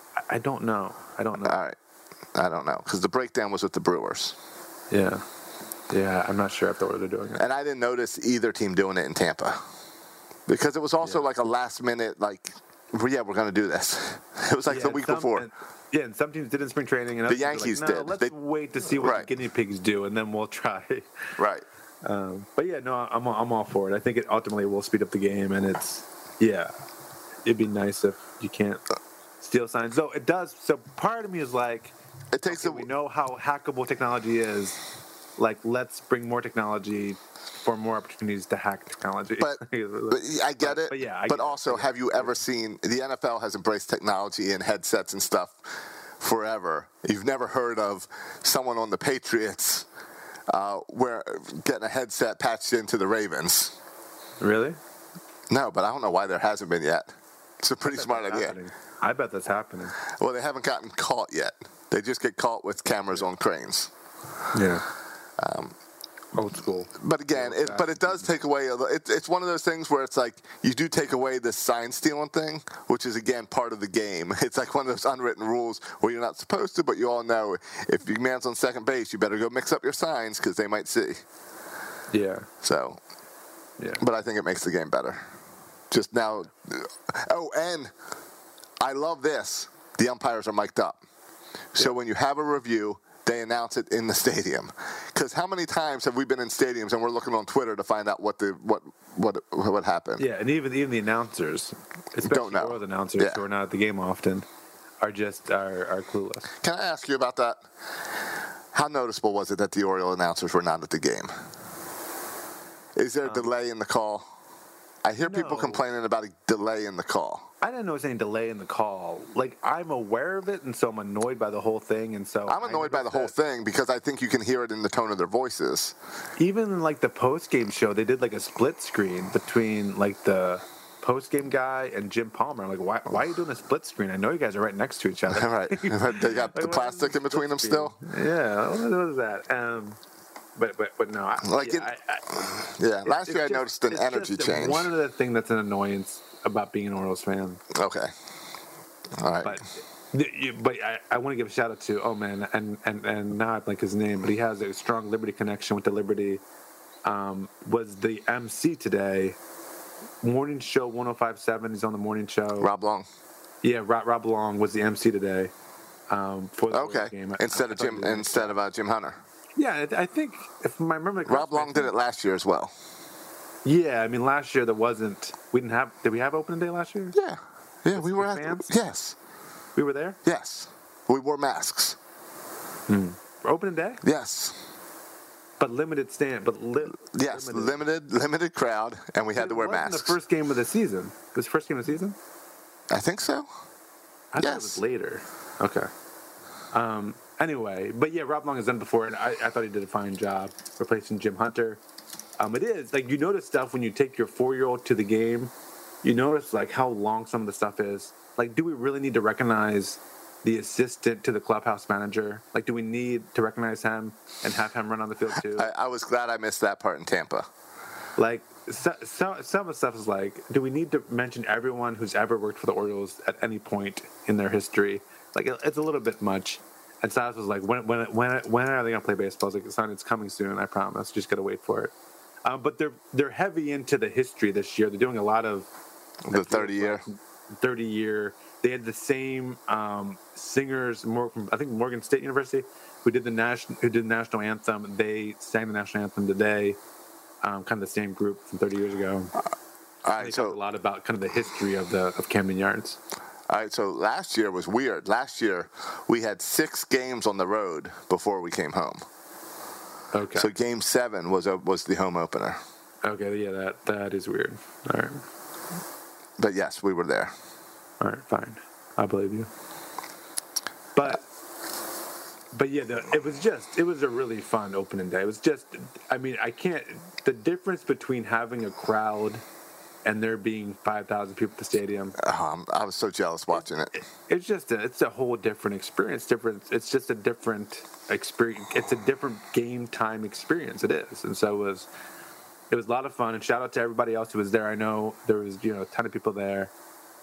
I don't know. I don't know. All right. I don't know. Because the breakdown was with the Brewers. Yeah. Yeah, I'm not sure if the Oilers are doing it. And I didn't notice either team doing it in Tampa. Because it was also Yeah. like a last minute, like, yeah, we're going to do this. It was like Yeah, the and week some- before. and- yeah, and some teams did in spring training. And The other teams were Yankees like, no, did. Let's They- wait to see what Right. the guinea pigs do, and then we'll try. Right. Um, but yeah, no, I'm I'm all for it. I think it ultimately will speed up the game, and it's yeah, it'd be nice if you can't steal signs. Though it does. So part of me is like, It takes okay, a, we know how hackable technology is. Like, let's bring more technology for more opportunities to hack technology. But, but I get But- it. but yeah, I but get it. also, Yeah. have you ever seen the N F L has embraced technology and headsets and stuff forever? You've never heard of someone on the Patriots uh, where getting a headset patched into the Ravens. Really? No, but I don't know why there hasn't been yet. It's a pretty bet smart that's idea. happening. I bet that's happening. Well, they haven't gotten caught yet. They just get caught with cameras on cranes. Yeah. Um, Old school. But again, it, but it does take away. a- It, it's one of those things where it's like you do take away the sign stealing thing, which is again part of the game. It's like one of those unwritten rules where you're not supposed to, but you all know if your man's on second base, you better go mix up your signs because they might see. Yeah. So, Yeah. but I think it makes the game better. Just now. Oh, and I love this. The umpires are mic'd up, so when you have a review, they announce it in the stadium. Because how many times have we been in stadiums and we're looking on Twitter to find out what the what what what happened? Yeah, and even even the announcers, especially Don't know. Orioles announcers Yeah. who are not at the game often, are just are, are clueless. Can I ask you about that? How noticeable was it that the Oriole announcers were not at the game? Is there a delay in the call? I hear people no. complaining about a delay in the call. I didn't notice any delay in the call. Like, I'm aware of it, and so I'm annoyed by the whole thing. And so I'm I annoyed by the noticed whole that thing because I think you can hear it in the tone of their voices. Even in, like, the post game show, they did like a split screen between like the post game guy and Jim Palmer. I'm like, why? Why are you doing a split screen? I know you guys are right next to each other. Right. They got the Like, plastic in between them split still? screen. Yeah, what was that? Um, but but but no, I, Like yeah, it- I, I, Yeah, last it's year I just- noticed an it's energy just change. One of the things that's an annoyance about being an Orioles fan. Okay. All right. But you, but I, I want to give a shout out to oh man and and and not like his name, but he has a strong Liberty connection with the Liberty. Um, was the M C today, morning show one oh five point seven. He's on the morning show. Rob Long. Yeah, Rob, Rob Long was the M C today. Um, for the Okay. Orioles game. I- Instead I of thought Jim, he did a nice instead job. of uh, Jim Hunter. Yeah, I I think if I remember. Rob Long did it last year as well. Yeah, I mean last year there wasn't. We didn't have. Did we have opening day last year? Yeah. Yeah, we were with at. fans? Yes. We were there. Yes. We wore masks. For opening day, Yes. but limited stand. But li- Yes. Limited, limited crowd, and we had to wear It wasn't masks. The first game of the season. It was the first game of the season. I think so. I thought it Yes. was later. Okay. Um. Anyway, but yeah, Rob Long has done it before, and I, I thought he did a fine job replacing Jim Hunter. Um, it is like you notice stuff when you take your four-year-old to the game. You notice like how long some of the stuff is. Like, do we really need to recognize the assistant to the clubhouse manager? Like, do we need to recognize him and have him run on the field too? I, I was glad I missed that part in Tampa. Like, so, so, some of the stuff is like, do we need to mention everyone who's ever worked for the Orioles at any point in their history? Like, it, it's a little bit much. And Silas was like, when when when when are they gonna play baseball? I was like, son, it's coming soon. I promise. Just gotta wait for it. Um, but they're they're heavy into the history this year. They're doing a lot of The thirty year. thirty year. They had the same um, singers, more from I think Morgan State University, who did the national who did the national anthem. They sang the national anthem today. Um, kind of the same group from thirty years ago. All They right, talked so a lot about kind of the history of the of Camden Yards. all right, so last year was weird. Last year we had six games on the road before we came home. Okay. So game seven was a, was the home opener. Okay. Yeah. That that is weird. All right. But yes, we were there. All right, fine. I believe you. But, but yeah, the, it was just, it was a really fun opening day. It was just, I mean, I can't, the difference between having a crowd and there being five thousand people at the stadium, Um, I was so jealous watching it. it's just, a, it's a whole different experience. Different, it's just a different experience. It's a different game time experience. It is. And so it was, it was a lot of fun. And shout out to everybody else who was there. I know there was, you know, a ton of people there.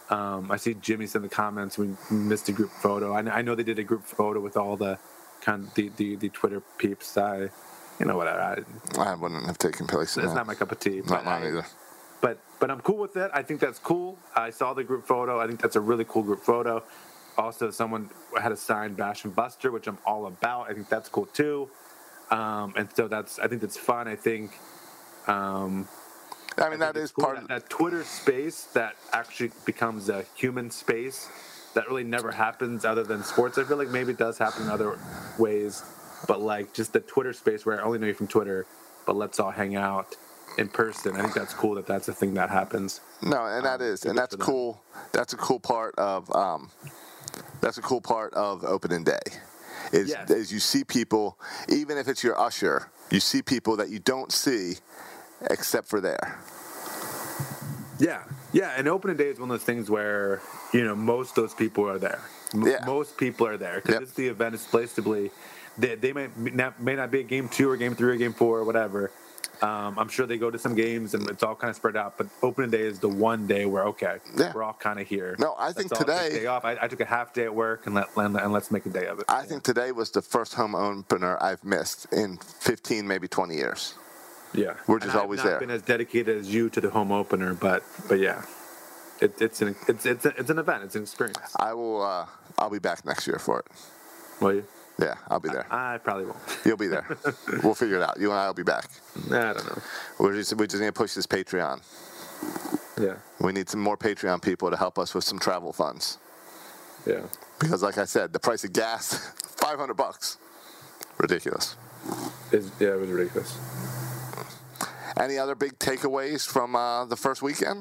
Um, I see Jimmy's in the comments. We missed a group photo. I, I know they did a group photo with all the kind of the, the, the Twitter peeps. I, you know, whatever. I, I wouldn't have taken place in it's that. not my cup of tea. Not mine I, either. But but I'm cool with it. I think that's cool. I saw the group photo. I think that's a really cool group photo. Also, someone had a signed Bash and Buster, which I'm all about. I think that's cool too. Um, and so that's I think that's fun. I think. Um, I mean, I that think is it's cool part that, of that Twitter space that actually becomes a human space that really never happens other than sports. I feel like maybe it does happen in other ways, but like just the Twitter space where I only know you from Twitter, but let's all hang out in person. I think that's cool that that's a thing that happens. No, and that um, is, good and that's for them. cool. That's a cool part of um, that's a cool part of opening day. Is Yes. is you see people, even if it's your usher, you see people that you don't see except for there. Yeah, yeah. And opening day is one of those things where you know most of those people are there. M- Yeah. Most people are there because Yep. it's the event. It's placed to be. They, they may not may not be a game two or game three or game four or whatever. Um, I'm sure they go to some games and it's all kind of spread out. But opening day is the one day where okay, Yeah. we're all kind of here. No, I think Let's all take today- a day off. I, I took a half day at work and let and, and let's make a day of it. I think today was the first home opener I've missed in fifteen, maybe twenty years. yeah, we're just And always I've not there. Been as dedicated as you to the home opener, but but yeah, it, it's an it's it's a, it's an event. It's an experience. I will. Uh, I'll be back next year for it. Will you? Yeah, I'll be there. I probably won't. You'll be there. We'll figure it out. You and I will be back. I don't know. We're just we just need to push this Patreon. Yeah, We need some more Patreon people to help us with some travel funds. yeah. Because, like I said, the price of gas, five hundred bucks, ridiculous. It's, yeah, it was ridiculous. Any other big takeaways from uh, the first weekend?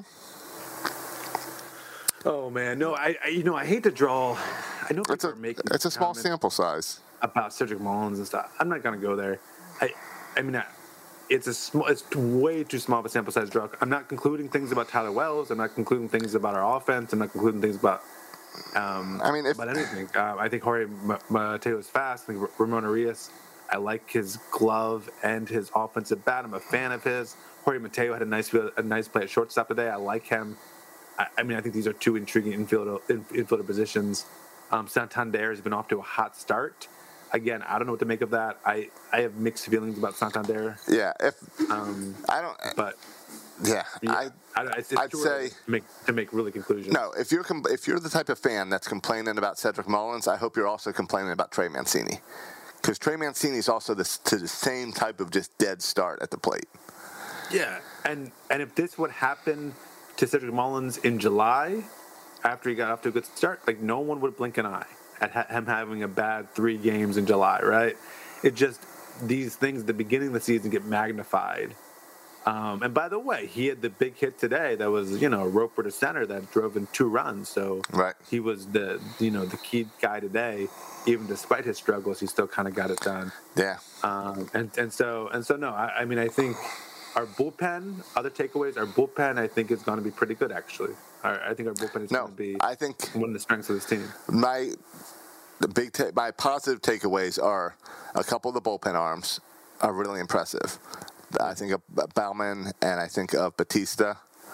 Oh man, no, I, I you know I hate to draw. I know It's people a are making it's a small comments sample size. about Cedric Mullins and stuff. I'm not gonna go there. I I mean, I, it's a small. It's way too small of a sample size draw. I'm not concluding things about Tyler Wells. I'm not concluding things about our offense. I'm not concluding things about. Um, I mean, if about anything. Uh, I think Jorge M- Mateo is fast. I think R- Ramon Arias. I like his glove and his offensive bat. I'm a fan of his. Jorge Mateo had a nice a nice play at shortstop today. I like him. I, I mean, I think these are two intriguing infielder in, infielder positions. Um, Santander has been off to a hot start. Again, I don't know what to make of that. I, I have mixed feelings about Santander. yeah, if Um, I don't, but yeah, yeah, I I, it's, it's I'd too early say- to make to make really conclusions. no. If you're com- if you're the type of fan that's complaining about Cedric Mullins, I hope you're also complaining about Trey Mancini, because Trey Mancini is also this, to the same type of just dead start at the plate. Yeah, and and if this would happen to Cedric Mullins in July, after he got off to a good start, like no one would blink an eye at ha- him having a bad three games in July, right? It just these things at the beginning of the season get magnified. Um, and by the way, he had the big hit today that was, you know, a roper to center that drove in two runs. So Right. he was the, you know, the key guy today. Even despite his struggles, he still kind of got it done. Yeah, Um, and and so and so no, I, I mean I think our bullpen. Other takeaways, our bullpen I think is going to be pretty good actually. Our, I think our bullpen is no, going to be I think one of the strengths of this team. my the big ta- my positive takeaways are a couple of the bullpen arms are really impressive. I think of Bauman and I think of Batista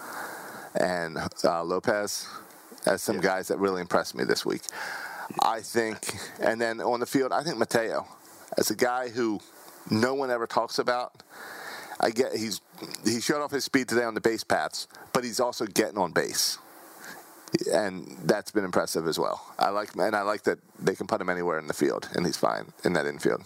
and uh, Lopez as some Yeah. guys that really impressed me this week. I think, and then on the field, I think Mateo as a guy who no one ever talks about. I get he's he showed off his speed today on the base paths, but he's also getting on base. And that's been impressive as well. I like, and I like that they can put him anywhere in the field, and he's fine in that infield.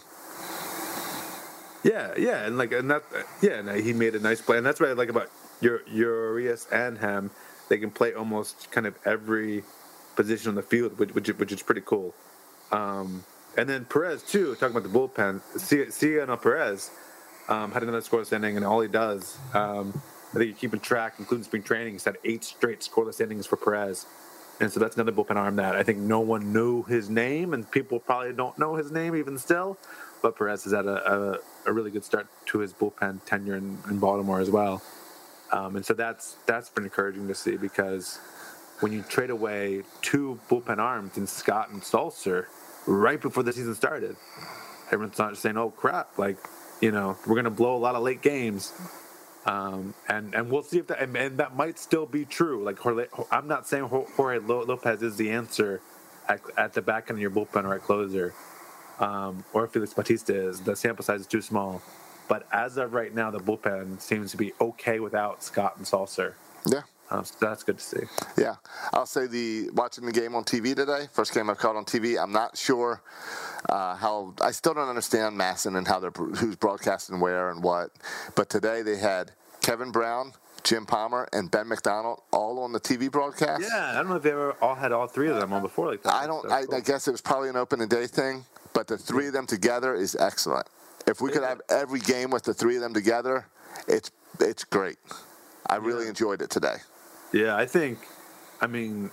Yeah, yeah, and like and that yeah, and he made a nice play, and that's what I like about your Urias and him. They can play almost kind of every position on the field, which which, which is pretty cool. Um, and then Perez too. Talking about the bullpen, Ciano Perez um, had another scoreless inning, and all he does, um, I think you're keeping track, including spring training, he's had eight straight scoreless innings for Perez. And so that's another bullpen arm that I think no one knew his name, and people probably don't know his name even still. But Perez has had a, a, a really good start to his bullpen tenure in, in Baltimore as well. Um, and so that's that's been encouraging to see, because when you trade away two bullpen arms in Scott and Sulcer right before the season started, everyone's not just saying, oh, crap, like, you know, we're going to blow a lot of late games. Um, and, and we'll see if that, and, and that might still be true. Like, Jorge, I'm not saying Jorge Lopez is the answer at, at the back end of your bullpen or at closer, um, or Felix Bautista is. The sample size is too small. But as of right now, the bullpen seems to be okay without Scott and Salser. Yeah. Um, so that's good to see. Yeah, I'll say the watching the game on T V today, first game I've caught on T V. I'm not sure uh, how. I still don't understand Masson and how they're who's broadcasting where and what. But today they had Kevin Brown, Jim Palmer, and Ben McDonald all on the T V broadcast. Yeah, I don't know if they ever all had all three of them on before like that. I don't. So I, cool. I guess it was probably an open day thing, but the three of them together is excellent. If we could have every game with the three of them together, it's it's great. I really Yeah. enjoyed it today. Yeah, I think, I mean,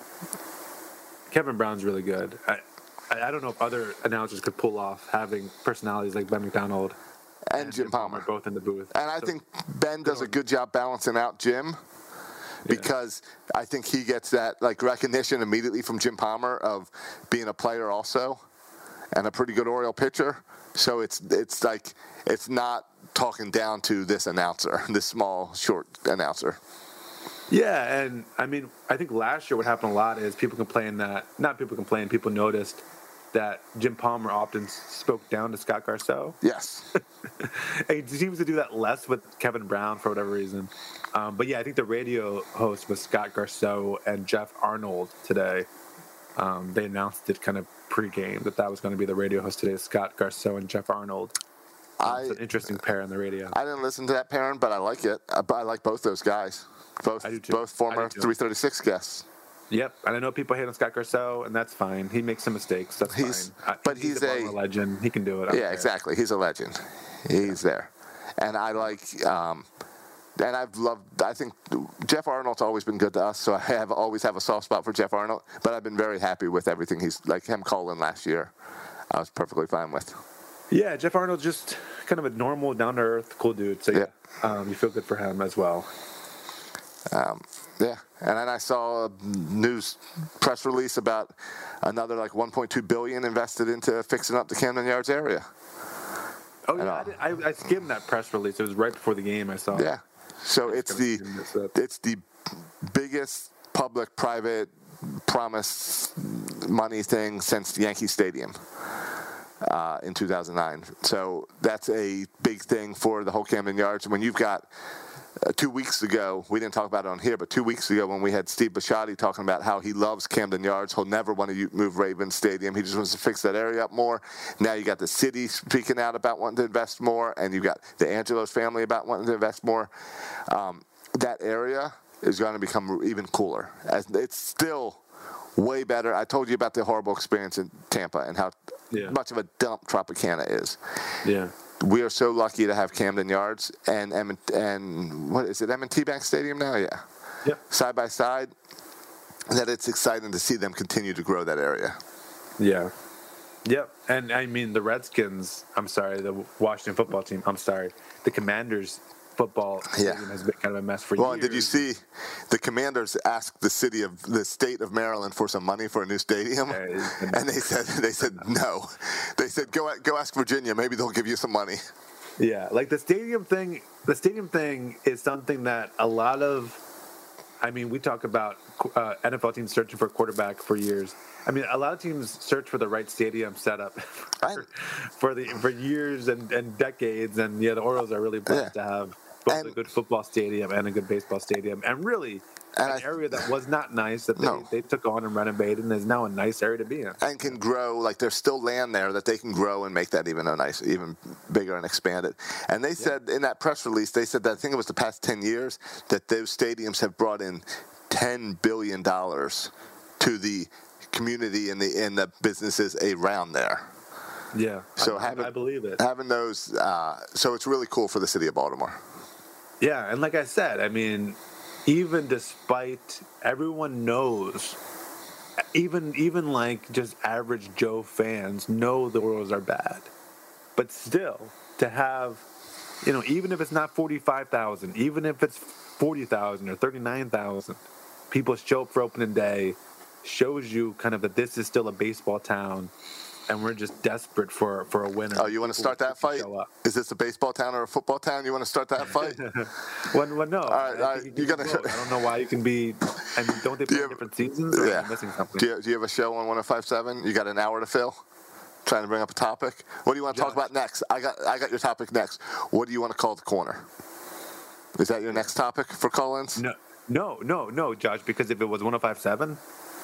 Kevin Brown's really good. I, I don't know if other announcers could pull off having personalities like Ben McDonald And Jim Palmer. both in the booth. And I So- think Ben does a good job balancing out Jim because I think he gets that like recognition immediately from Jim Palmer of being a player also and a pretty good Oriole pitcher. So it's it's like it's not talking down to this announcer, this small, short announcer. Yeah, and I mean, I think last year what happened a lot is people complained that, not people complained, people noticed that Jim Palmer often spoke down to Scott Garceau. Yes. And he seems to do that less with Kevin Brown for whatever reason. Um, but yeah, I think the radio host was Scott Garceau and Jeff Arnold today. Um, they announced it kind of pre-game that that was going to be the radio host today, Scott Garceau and Jeff Arnold. Um, I it's an interesting pair on the radio. I didn't listen to that pairing, but I like it. I, I like both those guys. Both I do too. both former I do too. three thirty-six guests. Yep, and I know people hate on Scott Garceau, and that's fine. He makes some mistakes. That's He's- fine. I- but he's a, a- Baltimore legend. He can do it. I don't Yeah, care. exactly. He's a legend. He's there, and I like. Um, and I've loved. I think Jeff Arnold's always been good to us, so I have always have a soft spot for Jeff Arnold. But I've been very happy with everything he's like him calling last year. I was perfectly fine with. Yeah, Jeff Arnold's just kind of a normal, down-to-earth, cool dude. So yeah, um, you feel good for him as well. Um, yeah, and then I saw a news press release about another like one point two billion dollars invested into fixing up the Camden Yards area. Oh yeah, know. I, did, I, I skimmed that press release. It was right before the game. I saw. Yeah, so I it's the skimmed this up. it's the biggest public-private promise money thing since Yankee Stadium uh, in two thousand nine. So that's a big thing for the whole Camden Yards. When you've got Uh, two weeks ago, we didn't talk about it on here, but two weeks ago when we had Steve Bisciotti talking about how he loves Camden Yards, he'll never want to move Ravens Stadium. He just wants to fix that area up more. Now you got the city speaking out about wanting to invest more, and you've got the Angelos family about wanting to invest more. Um, that area is going to become even cooler. As it's still way better. I told you about the horrible experience in Tampa and how Yeah. much of a dump Tropicana is. Yeah. We are so lucky to have Camden Yards and M- and what is it, M and T Bank Stadium now? Yeah. Yep. Side by side, that it's exciting to see them continue to grow that area. Yeah. Yep. And I mean, the Redskins, I'm sorry, the Washington football team, I'm sorry, the Commanders football Yeah. stadium has been kind of a mess for Well, years. and did you see the Commanders asked the city of the state of Maryland for some money for a new stadium, Yeah, it's been- and they said they said no. They said go go ask Virginia, maybe they'll give you some money. Yeah, like the stadium thing. The stadium thing is something that a lot of, I mean, we talk about uh, N F L teams searching for a quarterback for years. I mean, a lot of teams search for the right stadium setup for, for the for years and, and decades. And yeah, the Orioles are really blessed Yeah. to have both And- a good football stadium and a good baseball stadium, and really And an I- area that was not nice that they, No. they took on and renovated, and is now a nice area to be in. And can grow, like there's still land there that they can grow and make that even a nice, even bigger and expand it. And they said in that press release, they said that I think it was the past ten years that those stadiums have brought in ten billion dollars to the community and the and the businesses around there. Yeah, So I, having, I believe it. having those, uh, so it's really cool for the city of Baltimore. Yeah, and like I said, I mean, even despite everyone knows, even even like just average Joe fans know the Orioles are bad, but still to have, you know, even if it's not forty-five thousand, even if it's forty thousand or thirty-nine thousand, people show up for opening day, shows you kind of that this is still a baseball town, and we're just desperate for for a winner. Oh, you want to start that fight? Is this a baseball town or a football town? You want to start that fight? well, well, no. All right, all right. You gotta. I don't know why you can be. I mean, don't they play Do you have- different seasons? Or Yeah. am I missing something? Do you, do you have a show on one oh five point seven? You got an hour to fill? Trying to bring up a topic? What do you want to talk Josh. about next? I got I got your topic next. What do you want to call the corner? Is that your next topic for call-ins? No, no, no, no, Josh. Because if it was one oh five point seven,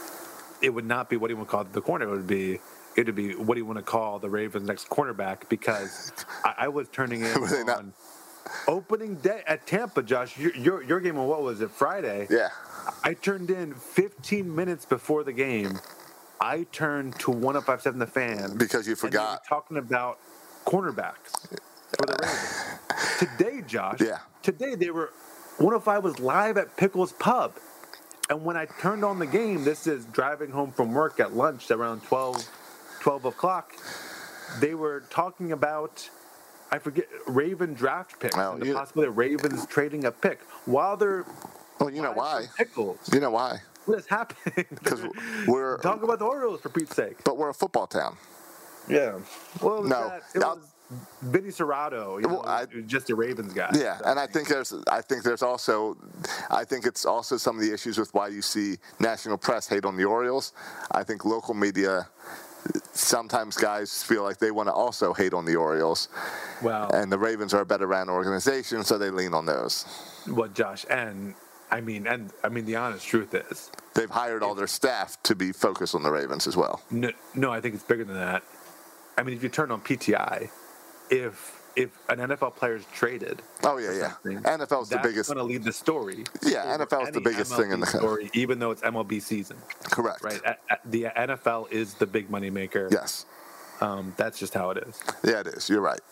it would not be what do you want to call the corner. It would be it would be what do you want to call the Ravens' next cornerback? Because I, I was turning in Were they on not- opening day at Tampa, Josh. Your, your your game on what was it? Friday. Yeah. I turned in fifteen minutes before the game. I turned to one oh five point seven The Fan Because you and they were forgot. talking about cornerbacks for the Ravens. Today, Josh. Yeah. Today they were one oh five was live at Pickles Pub, and when I turned on the game, this is driving home from work at lunch around twelve, twelve o'clock. They were talking about, I forget, Raven draft picks Well, and the you- possibility of Ravens trading a pick while they're Well, you know live why. from Pickles. You know why. What is happening? 'Cause we're- talk about the Orioles for Pete's sake. But we're a football town. Yeah. Well, it was No. that, it I'll- was Vinny Serrato. You know, Well, I- it was just a Ravens guy. Yeah, So, and I think there's, I think there's also, I think it's also some of the issues with why you see national press hate on the Orioles. I think local media, sometimes guys feel like they want to also hate on the Orioles, well, and the Ravens are a better ran organization, so they lean on those. well, Josh, and I mean, and I mean, the honest truth is, They've hired all their staff to be focused on the Ravens as well. no, no, I think it's bigger than that. I mean, if you turn on P T I, if if an N F L player is traded, Oh yeah, for yeah. something, N F L's the that's biggest. going to lead the story. Yeah, over N F L is the any biggest thing in the M L B story, even though it's M L B season. Correct. Right, A- a- the N F L is the big money maker. Yes. Um, that's just how it is. Yeah, it is. You're right.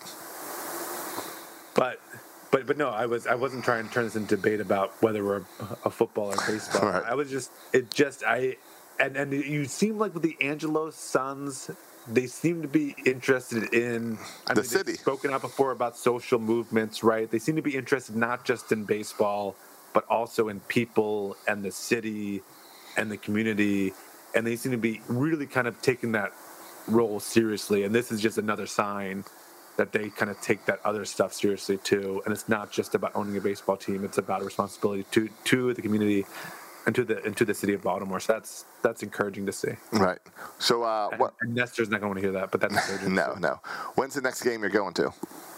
But, but, but no, I was I wasn't trying to turn this into debate about whether we're a football or baseball. Right. I was just it just I, and and you seem like with the Angelos Suns, they seem to be interested in I The mean, city. They've spoken out before about social movements, right? They seem to be interested not just in baseball, but also in people and the city and the community, and they seem to be really kind of taking that role seriously. And this is just another sign that they kind of take that other stuff seriously too. And it's not just about owning a baseball team; it's about a responsibility to to the community and to the and to the city of Baltimore. So that's that's encouraging to see. Right. So uh, And, what? and Nestor's not going to want to hear that, but that's encouraging. No, to see. no. When's the next game you're going to?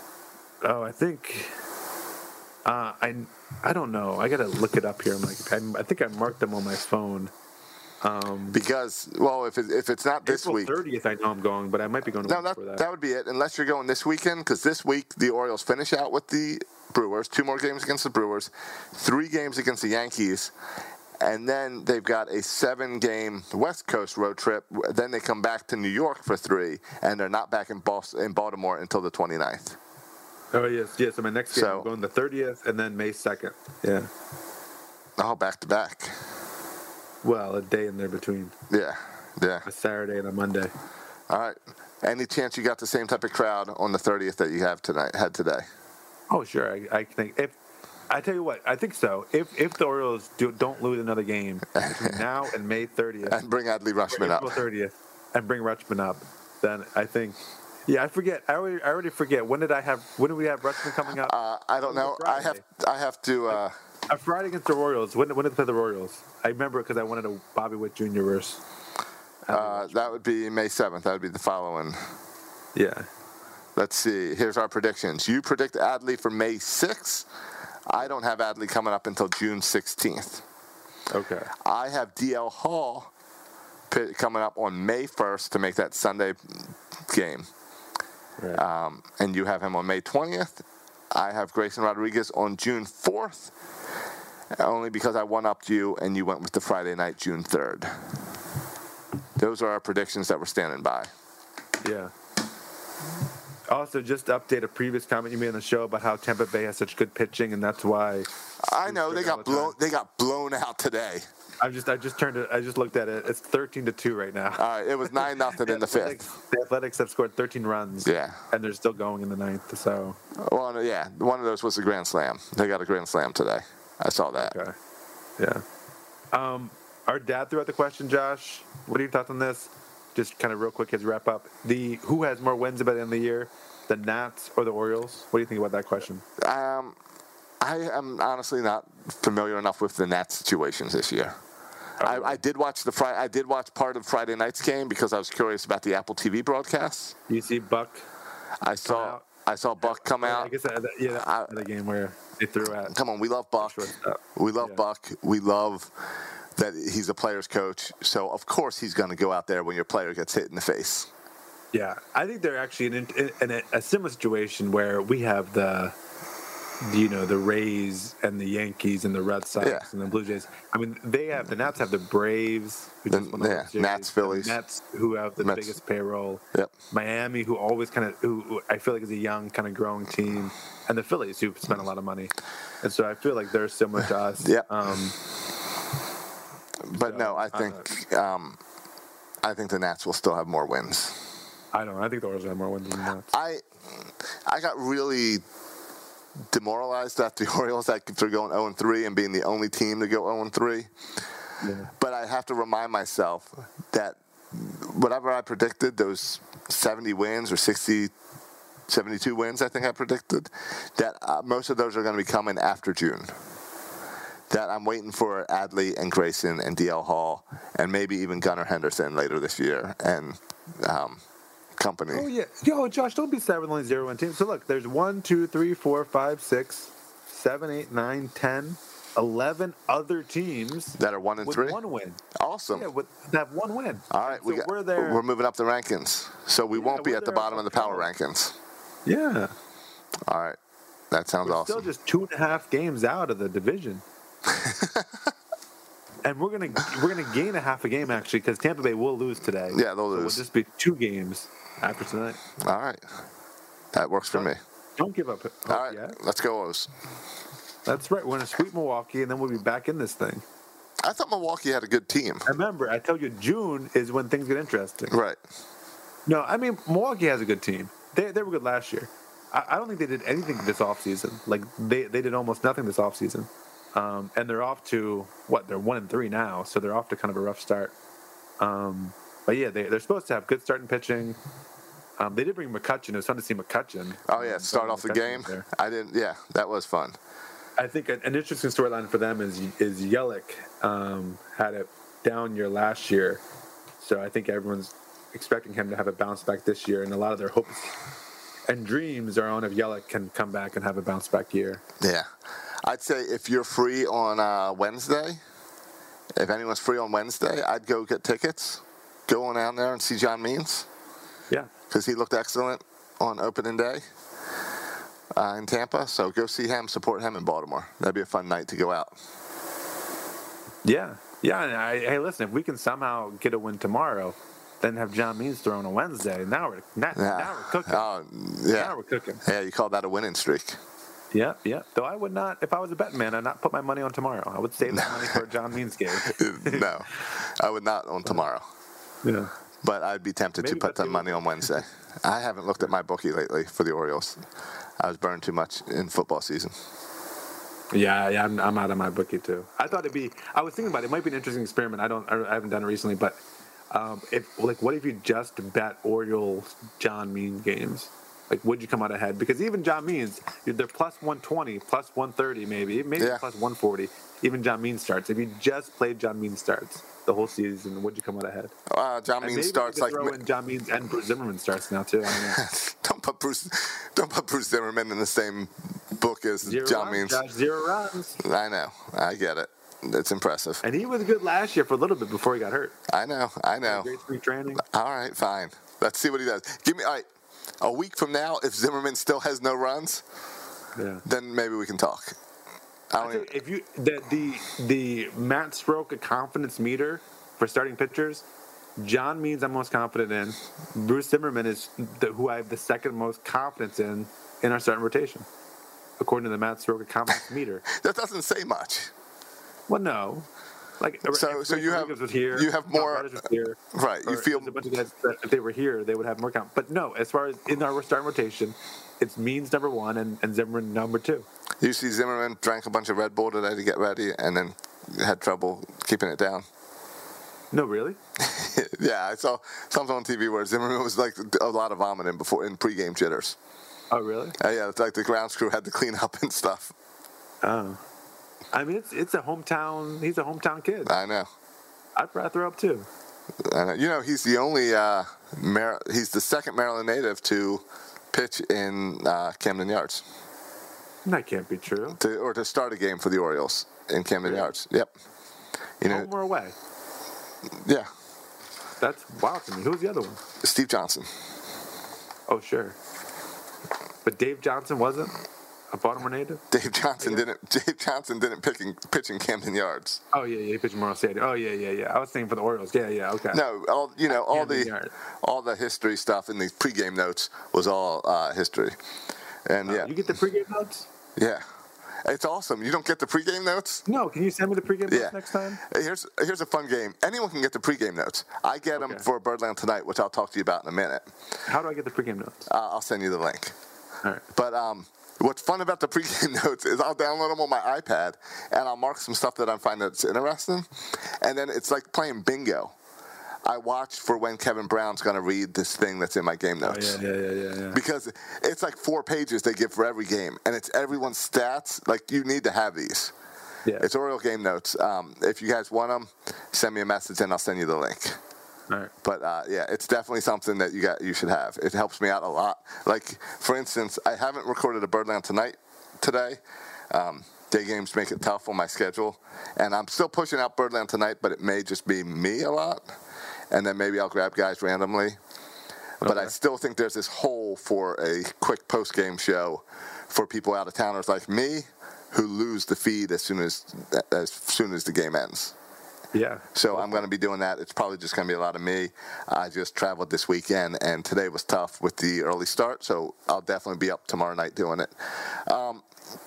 Oh, I think. Uh, I I don't know. I gotta look it up here. I'm like, I'm, I think I marked them on my phone. Um, Because, well, if, it, if it's not this April week. thirtieth, I know I'm going, but I might be going to No, one that, before that. that would be it, unless you're going this weekend, because this week the Orioles finish out with the Brewers, two more games against the Brewers, three games against the Yankees, and then they've got a seven-game West Coast road trip. Then they come back to New York for three, and they're not back in, Boston, in Baltimore until the twenty-ninth. Oh yes, yes. So my next game, So- I'm going the thirtieth, and then May second. Yeah. Oh, back-to-back. Well, a day in there between Yeah, yeah. a Saturday and a Monday. All right. Any chance you got the same type of crowd on the thirtieth that you have tonight, had today? Oh sure, I, I think if I tell you what, I think so. If if the Orioles do, don't lose another game between now and May thirtieth, And bring Adley Rushman up. April thirtieth, and bring Rutschman up, then I think. Yeah, I forget. I already, I already forget. When did I have? When did we have Rutschman coming up? Uh, I don't know. I have I have to. Uh, A Friday against the Royals. When, when did they play the Royals? I remember because I wanted a Bobby Witt Junior verse. uh, that would be May seventh. That would be the following. Yeah. Let's see. Here's our predictions. You predict Adley for May sixth. I don't have Adley coming up until June sixteenth. Okay. I have D L Hall pi- coming up on May first to make that Sunday game. Right. Um, and you have him on May twentieth. I have Grayson Rodriguez on June fourth, only because I one-upped you and you went with the Friday night, June third. Those are our predictions that we're standing by. Yeah. Also, just to update a previous comment you made on the show about how Tampa Bay has such good pitching, and that's why I know they got all the blown. time. They got blown out today. I just I just turned it. I just looked at it. It's thirteen to two right now. All right, it was nine nothing in the Athletics- fifth. The Athletics have scored thirteen runs. Yeah. And they're still going in the ninth. So. Well, yeah, one of those was a grand slam. They got a grand slam today. I saw that. Okay. Yeah. Um, our dad threw out the question, Josh. What are your thoughts on this? just kind of real quick as we wrap up. The who has more wins by the end of the year, the Nats or the Orioles? What do you think about that question? Um, I am honestly not familiar enough with the Nats situations this year. I, I did watch the Friday. I did watch part of Friday night's game because I was curious about the Apple T V broadcasts. You see Buck. I saw. out. I saw Buck come out. I guess that, that- yeah, I- that's the game where they threw at. Come on, we love Buck. Shortstop. We love Yeah. Buck. We love that he's a player's coach. So of course he's going to go out there when your player gets hit in the face. Yeah, I think they're actually in, in, in a, a similar situation where we have the, you know, the Rays and the Yankees and the Red Sox Yeah. and the Blue Jays. I mean, they have the Nats have the Braves, who The- just won the yeah, World Series, Nats, Phillies. the Nets, who have the Mets. biggest payroll. Yep. Miami, who always kind of, who, who I feel like is a young kind of growing team, and the Phillies, who spent a lot of money, and so I feel like they're similar to us. Yep. Um, But no, I think um, I think the Nats will still have more wins. I don't know. I think the Orioles have more wins than the Nats. I I got really demoralized at the Orioles after going oh and three and being the only team to go oh and three. Yeah. But I have to remind myself that whatever I predicted, those seventy wins or sixty, seventy-two wins, I think I predicted, that uh, most of those are going to be coming after June. That I'm waiting for Adley and Grayson and D L Hall and maybe even Gunnar Henderson later this year and um, company. Oh, yeah. Yo, Josh, don't be sad with only zero one teams. So, look, there's one, two, three, four, five, six, seven, eight, nine, ten, eleven other teams That are one and with three? one win. Awesome. Yeah, with, that have one win. All right, so we got, we're there. We're moving up the rankings, so we Yeah, won't be we're at the there bottom of the power ourselves. rankings. Yeah. All right, that sounds We're awesome. still just two and a half games out of the division. And we're gonna we're gonna gain a half a game actually because Tampa Bay will lose today. Yeah, they'll So lose. It'll just be two games after tonight. All right, that works for me. Don't give up hope All right, yet. let's go O's. That's right. We're gonna sweep Milwaukee and then we'll be back in this thing. I thought Milwaukee had a good team. Remember, I told you June is when things get interesting. Right. No, I mean Milwaukee has a good team. They they were good last year. I, I don't think they did anything this offseason. Like they, they did almost nothing this offseason. Um, and they're off to what? They're one and three now, so they're off to kind of a rough start. Um, but yeah, they they're supposed to have good starting pitching. Um, they did bring McCutcheon. It was fun to see McCutcheon. Oh yeah, um, start off the McCutcheon game. was there. I didn't. Yeah, that was fun. I think an, an interesting storyline for them is is Yelich um, had a down year last year, so I think everyone's expecting him to have a bounce back this year, and a lot of their hopes and dreams are on if Yelich can come back and have a bounce back year. Yeah, I'd say if you're free on uh, Wednesday, if anyone's free on Wednesday, I'd go get tickets, go on down there and see John Means Yeah, because he looked excellent on opening day uh, in Tampa. So go see him, support him in Baltimore. That'd be a fun night to go out. yeah, yeah. And I, hey, listen, if we can somehow get a win tomorrow, then have John Means thrown on Wednesday. Now we're now, Yeah. now we're cooking. Oh, yeah. Now we're cooking. Yeah, you call that a winning streak. Yeah, yeah. Though I would not, if I was a betting man, I'd not put my money on tomorrow. I would save that money for a John Means game. No, I would not on tomorrow. Yeah. But I'd be tempted Maybe to put let's that do- money on Wednesday. I haven't looked at my bookie lately for the Orioles. I was burned too much in football season. Yeah, yeah, I'm, I'm out of my bookie too. I thought it'd be. I was thinking about it. It might be an interesting experiment. I don't. I haven't done it recently, but um, if like, what if you just bet Orioles John Means games? Like, would you come out ahead? Because even John Means, they're plus one twenty, plus one thirty, maybe, maybe Yeah. plus one forty. Even John Means starts. If you just played John Means starts the whole season, would you come out ahead? Uh, John And Means maybe starts you could like throw in John Means and Bruce Zimmerman starts now too. I don't know. don't put Bruce don't put Bruce Zimmerman in the same book as Zero John runs, Means. Josh, zero runs. I know. I get it. It's impressive. And he was good last year for a little bit before he got hurt. I know. I know. Great spring training. All right, fine. Let's see what he does. Give me all right. A week from now, if Zimmerman still has no runs, Yeah. then maybe we can talk. I I don't tell even, you, if you the the the Matt Soroka confidence meter for starting pitchers, John Means I'm most confident in. Bruce Zimmerman is the, who I have the second most confidence in in our starting rotation, according to the Matt Soroka confidence meter. that doesn't say much. Well, no, like So- if so Rich you have- Rodriguez was here, you have Bob more- Reddish was here, Right, you or feel- there's a bunch of guys that if they were here, they would have more count. But no, as far as in our starting rotation, it's Means number one and, and Zimmerman number two. You see Zimmerman drank a bunch of Red Bull today to get ready and then had trouble keeping it down. No, really? Yeah, I saw something on T V where Zimmerman was like a lot of vomiting before in pregame jitters. Oh, really? Uh, yeah, it's like the grounds crew had to clean up and stuff. Oh. I mean, it's it's a hometown. He's a hometown kid. I know. I'd probably throw up too. I know. You know, he's the only uh, Mar- he's the second Maryland native to pitch in uh, Camden Yards. That can't be true. To, or to start a game for the Orioles in Camden Really? Yards. Yep. You know, Home or away? yeah. That's wild to me. Who's the other one? Steve Johnson. Oh, sure. But Dave Johnson wasn't a Baltimore native? Dave Johnson didn't. Dave Johnson didn't pick in, pitch in Camden Yards. Oh, yeah, yeah. He pitched Memorial Stadium. Oh, yeah, yeah, yeah. I was thinking for the Orioles. Yeah, yeah, okay. No, all you know, all Camden the Yards. all the history stuff in these pregame notes was all uh, history. And Uh, yeah, You get the pregame notes? yeah, it's awesome. You don't get the pregame notes? No. Can you send me the pregame Yeah. notes next time? Here's here's a fun game. Anyone can get the pregame notes. I get them Okay. for Birdland Tonight, which I'll talk to you about in a minute. How do I get the pregame notes? Uh, I'll send you the link. All right. But um, what's fun about the pregame notes is I'll download them on my iPad and I'll mark some stuff that I find that's interesting, and then it's like playing bingo. I watch for when Kevin Brown's going to read this thing that's in my game Oh, notes. yeah, yeah, yeah, yeah, yeah. Because it's like four pages they give for every game, and it's everyone's stats. Like, you need to have these. Yeah. It's Oriole game notes. Um, if you guys want them, send me a message and I'll send you the link. All right. But uh, yeah, it's definitely something that you got you should have. It helps me out a lot. Like, for instance, I haven't recorded a Birdland Tonight today. Um, day games make it tough on my schedule, and I'm still pushing out Birdland Tonight, but it may just be me a lot, and then maybe I'll grab guys randomly. But I Okay. still think there's this hole for a quick post-game show for people out of towners like me who lose the feed as soon as as soon as the game ends. Yeah. So I'm going to be doing that. It's probably just going to be a lot of me. I just traveled this weekend, and today was tough with the early start, so I'll definitely be up tomorrow night doing it. Um,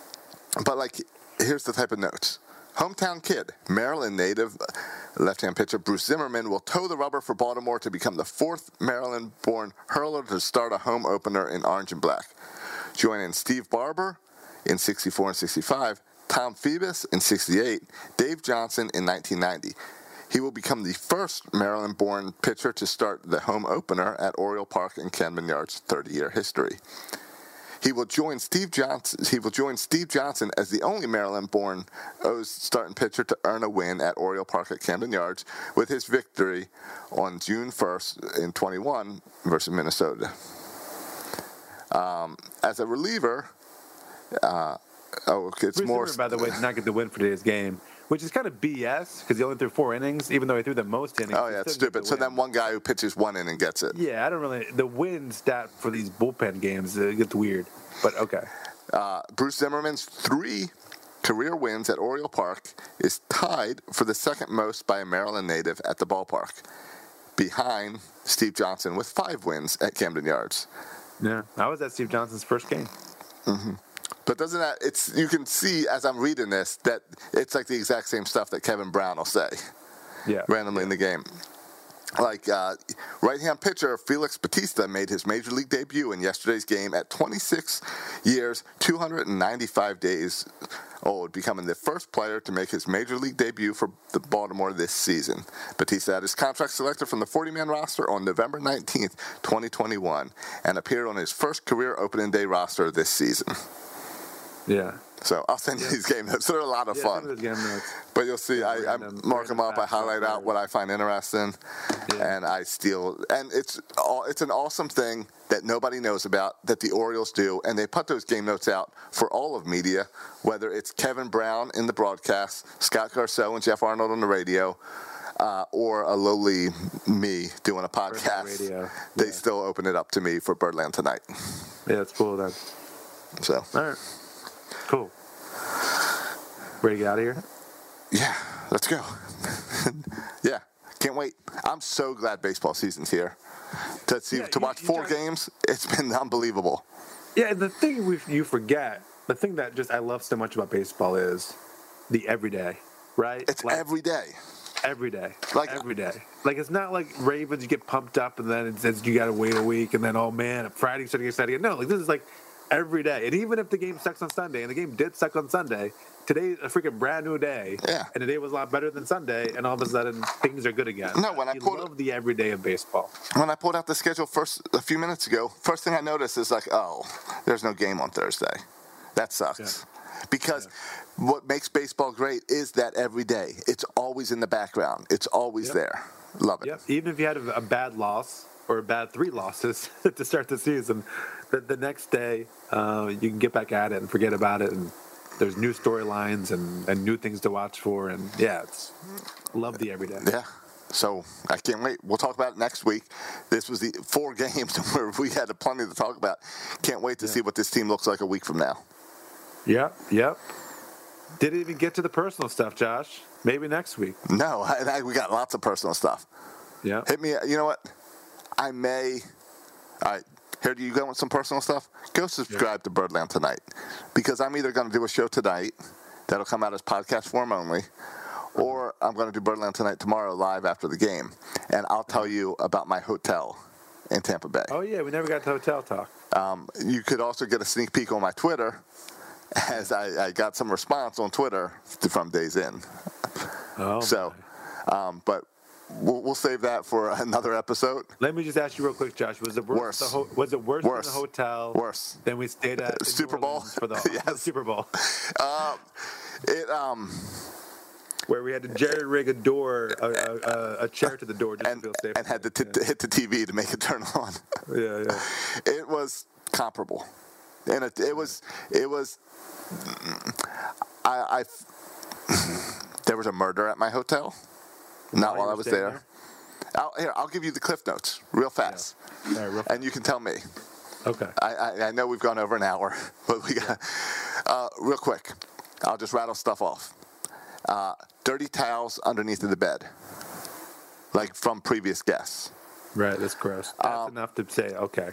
but, like, here's the type of notes. Hometown kid, Maryland native, left-hand pitcher Bruce Zimmerman will toe the rubber for Baltimore to become the fourth Maryland-born hurler to start a home opener in orange and black. Joining Steve Barber in sixty-four and sixty-five, Tom Phoebus in sixty-eight, Dave Johnson in nineteen ninety. He will become the first Maryland-born pitcher to start the home opener at Oriole Park in Camden Yards' thirty-year history. He will join Steve Johnson. He will join Steve Johnson as the only Maryland-born O's starting pitcher to earn a win at Oriole Park at Camden Yards with his victory on June first in twenty-one versus Minnesota. Um, as a reliever, uh, oh, it's Bruce more. Zimmerman, by the way, did not get the win for today's game, which is kind of B S because he only threw four innings, even though he threw the most innings. Oh he yeah, still it's didn't get stupid. the So win. then one guy who pitches one inning gets it. Yeah, I don't really. The win stat for these bullpen games uh, gets weird, but okay. Uh, Bruce Zimmerman's three career wins at Oriole Park is tied for the second most by a Maryland native at the ballpark, behind Steve Johnson with five wins at Camden Yards. Yeah, I was at Steve Johnson's first game. But doesn't that, it's, you can see as I'm reading this that it's like the exact same stuff that Kevin Brown will say Yeah. randomly in the game. Like uh, right-hand pitcher Felix Bautista made his major league debut in yesterday's game at twenty-six years, two hundred ninety-five days old, becoming the first player to make his major league debut for the Baltimore this season. Bautista had his contract selected from the forty-man roster on November nineteenth, twenty twenty-one, and appeared on his first career opening day roster this season. Yeah. So I'll send you these game notes. They're a lot of Yeah, fun. some of those game notes. But you'll see, I, I random- mark them random up, I facts about highlight out players. what I find interesting, Yeah. and I steal. And it's all, it's an awesome thing that nobody knows about that the Orioles do, and they put those game notes out for all of media, whether it's Kevin Brown in the broadcast, Scott Garceau and Jeff Arnold on the radio, uh, or a lowly me doing a podcast. radio, They yeah. still open it up to me for Birdland Tonight. Yeah, it's cool then. So, All right. Cool. Ready to get out of here? yeah, let's go. Yeah, can't wait. I'm so glad baseball season's here. To see Yeah, to you- watch you four try- games, it's been unbelievable. Yeah, and the thing we, you forget, the thing that just I love so much about baseball is the everyday, right? It's Like, every day. every day, Like- every day. Like it's not like Ravens, you get pumped up and then it says you got to wait a week and then oh man, Friday starting to get excited. No, like this is like every day. And even if the game sucks on Sunday, and the game did suck on Sunday, today's a freaking brand new day. Yeah. And the day was a lot better than Sunday, and all of a sudden things are good again. No, when I you pulled love the everyday of baseball. When I pulled out the schedule first a few minutes ago, first thing I noticed is like, oh, there's no game on Thursday. That sucks. Yeah. Because what makes baseball great is that every day. It's always in the background. It's always Yep. there. Love it. Yep. Even if you had a, a bad loss or a bad three losses to start the season, the, the next day uh, you can get back at it and forget about it. And there's new storylines and, and new things to watch for. And yeah, it's love the everyday. Yeah. So I can't wait. We'll talk about it next week. This was the four games where we had plenty to talk about. Can't wait to Yeah. see what this team looks like a week from now. Yep. Yep. Didn't even get to the personal stuff, Josh. Maybe next week. No, I, I, we got lots of personal stuff. Yeah. Hit me. You know what? I may. All right. Here, do you go with some personal stuff? Go subscribe Yeah. to Birdland tonight, because I'm either going to do a show tonight that'll come out as podcast form only, or I'm going to do Birdland tonight tomorrow live after the game, and I'll tell you about my hotel in Tampa Bay. Oh yeah, we never got to hotel talk. Um, you could also get a sneak peek on my Twitter, as I, I got some response on Twitter from Days In. Oh. So, um, but we'll, we'll save that for another episode. Let me just ask you real quick, Josh. Was it worse? Worse. The ho- was it worse, Worse. than the hotel? Worse. Than we stayed at in Super New Bowl? Orleans for the, Yes. the Super Bowl, Um, it um where we had to jerry rig a door, a, a, a chair to the door, just and to feel safe. and had to t- to hit the T V to make it turn on. yeah, yeah. It was comparable, and it, it was it was. I, I there was a murder at my hotel. Not While while you I were was staying there. I'll, here, I'll give you the Cliff Notes real fast, All right, real and you can tell me. Okay. I, I, I know we've gone over an hour, but we got uh, real quick. I'll just rattle stuff off. Uh, dirty towels underneath of the bed, like from previous guests. Right, that's gross. That's Um, enough to say, okay.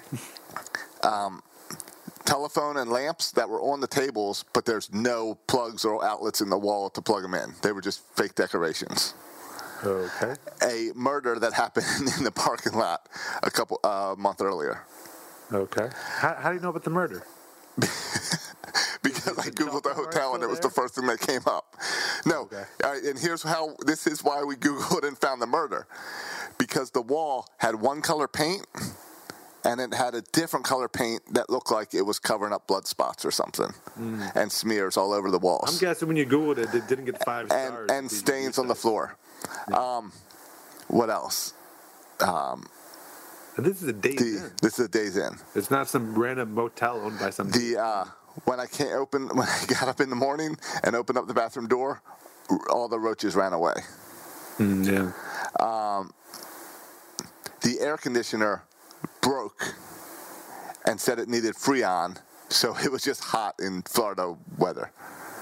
Telephone and lamps that were on the tables, but there's no plugs or outlets in the wall to plug them in. They were just fake decorations. Okay. A murder that happened in the parking lot a couple uh, month earlier. Okay. How, how do you know about the murder? Because I the googled the chocolate bar hotel and it still was there? the first thing that came up. No, Okay. all right, and here's how. This is why we googled and found the murder, because the wall had one color paint, and it had a different color paint that looked like it was covering up blood spots or something, and smears all over the walls. Mm. I'm guessing when you Googled it, it didn't get five and stars. and Did you stains on the research? floor. Um, what else? And this is a Days The, Inn. this is a Days In. It's not some random motel owned by some. The uh, when I can't open when I got up in the morning and opened up the bathroom door, all the roaches ran away. Mm, yeah. The air conditioner broke and said it needed Freon, so it was just hot in Florida weather.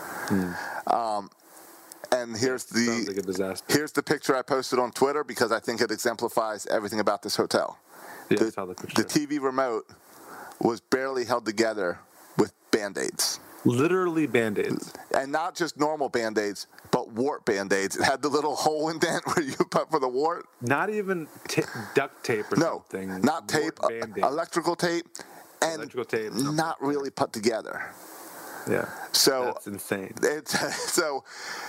Um, and here's the Sounds like a disaster. here's the picture I posted on Twitter because I think it exemplifies everything about this hotel. Yeah, I the, saw the picture. the T V remote was barely held together with Band-Aids. Literally Band-Aids. And not just normal Band-Aids, but wart Band-Aids. It had the little hole indent where you put for the wart. Not even t- duct tape or No, something. not tape, Wart uh, Band-Aids. electrical tape, and Electrical tape, something not like really put together. Yeah. So That's insane. it's so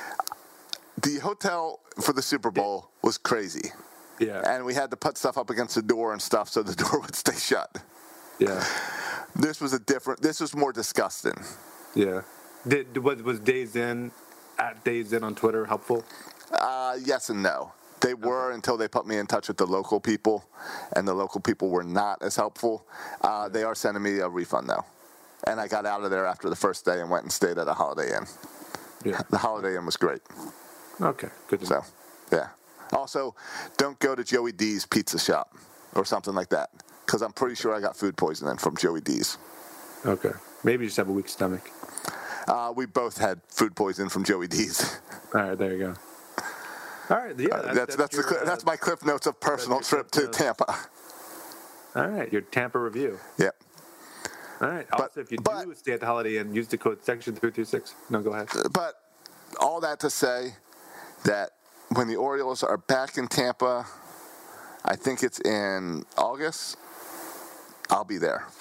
the hotel for the Super Bowl was crazy, Yeah. and we had to put stuff up against the door and stuff so the door would stay shut. Yeah. This was a different. This was more disgusting. Yeah. Did was was Days In at Days In on Twitter helpful? Uh, yes and no. They were until they put me in touch with the local people, and the local people were not as helpful. Uh, they are sending me a refund though, and I got out of there after the first day and went and stayed at a Holiday Inn. Yeah. The Holiday Inn was great. Okay. Good to So, know. yeah. Also, don't go to Joey D's Pizza Shop or something like that, because I'm pretty sure I got food poisoning from Joey D's. Okay. Maybe you just have a weak stomach. Uh, we both had food poisoning from Joey D's. All right. There you go. All right. Yeah. Uh, that's that's your, the, cli- uh, that's my Cliff Notes of personal that's your trip to Cliff Tampa. All right. Your Tampa review. Yep. All right. But- Also, if you but- do stay at the Holiday Inn, use the code section three two six. No, go ahead. But all that to say that when the Orioles are back in Tampa, I think it's in August, I'll be there.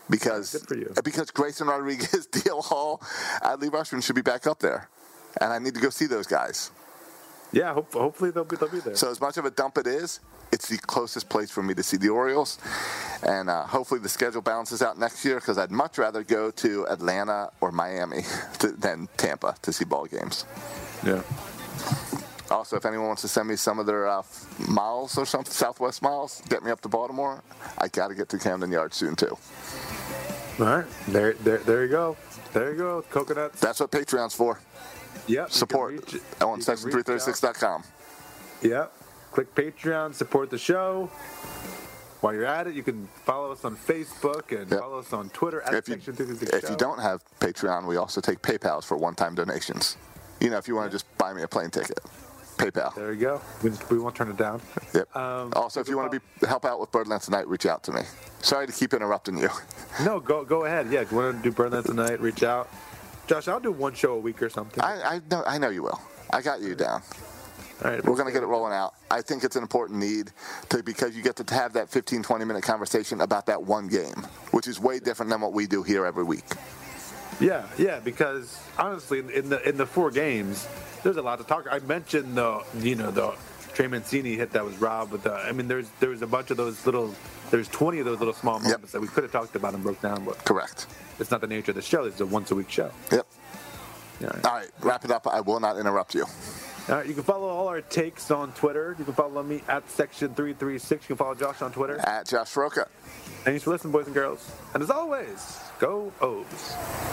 because Good for you. because Grayson Rodriguez, D L Hall, Adley Rushman should be back up there, and I need to go see those guys. Yeah, hope, hopefully they'll be they'll be there. So as much of a dump it is, it's the closest place for me to see the Orioles, and uh, hopefully the schedule balances out next year because I'd much rather go to Atlanta or Miami to, than Tampa to see ball games. Yeah. Also, if anyone wants to send me some of their uh, miles or something, Southwest miles, get me up to Baltimore, I got to get to Camden Yards soon too. All right, there, there, there you go. There you go. Coconuts. That's what Patreon's for. Yep. Support on section three thirty-six dot com. Yep. Click Patreon, support the show. While you're at it, you can follow us on Facebook and Yep. follow us on Twitter at If you, Section three thirty-six if Show. you don't have Patreon, we also take PayPals for one-time donations. You know, if you want to just buy me a plane ticket, PayPal. There you go. We, we won't turn it down. Yep. Um, also, if you want to be help out with Birdland Tonight, reach out to me. Sorry to keep interrupting you. No, go go ahead. Yeah, if you want to do Birdland Tonight, reach out. Josh, I'll do one show a week or something. I, I know I know you will. I got you down. All right, We're going to get it rolling out. I think it's an important need to because you get to have that fifteen, twenty minute conversation about that one game, which is way different than what we do here every week. Yeah, yeah, because honestly, in the in the four games, there's a lot to talk. I mentioned the you know the Trey Mancini hit that was robbed with the. I mean, there's there was a bunch of those little. There's twenty of those little small moments Yep. that we could have talked about and broke down, but Correct. it's not the nature of the show. It's a once a week show. Yep. Yeah. All right, wrap it up. I will not interrupt you. All right, you can follow all our takes on Twitter. You can follow me at Section three thirty-six. You can follow Josh on Twitter. At Josh Roca. Thanks for listening, boys and girls. And as always, go O's.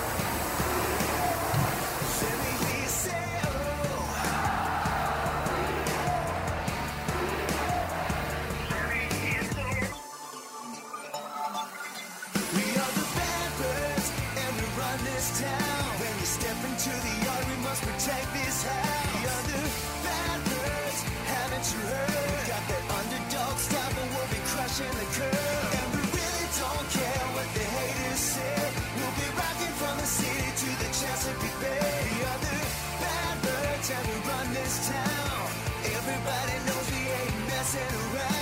We are the bad birds, and we run this town. When we step into the yard, we must protect this house. We are the bad birds, haven't you heard? We got that underdog style, but we'll be crushing the curve. And we really don't care what the haters say. We'll be rocking from the city to the Chesapeake Bay. We are the bad birds, and we run this town. Everybody knows we ain't messing around.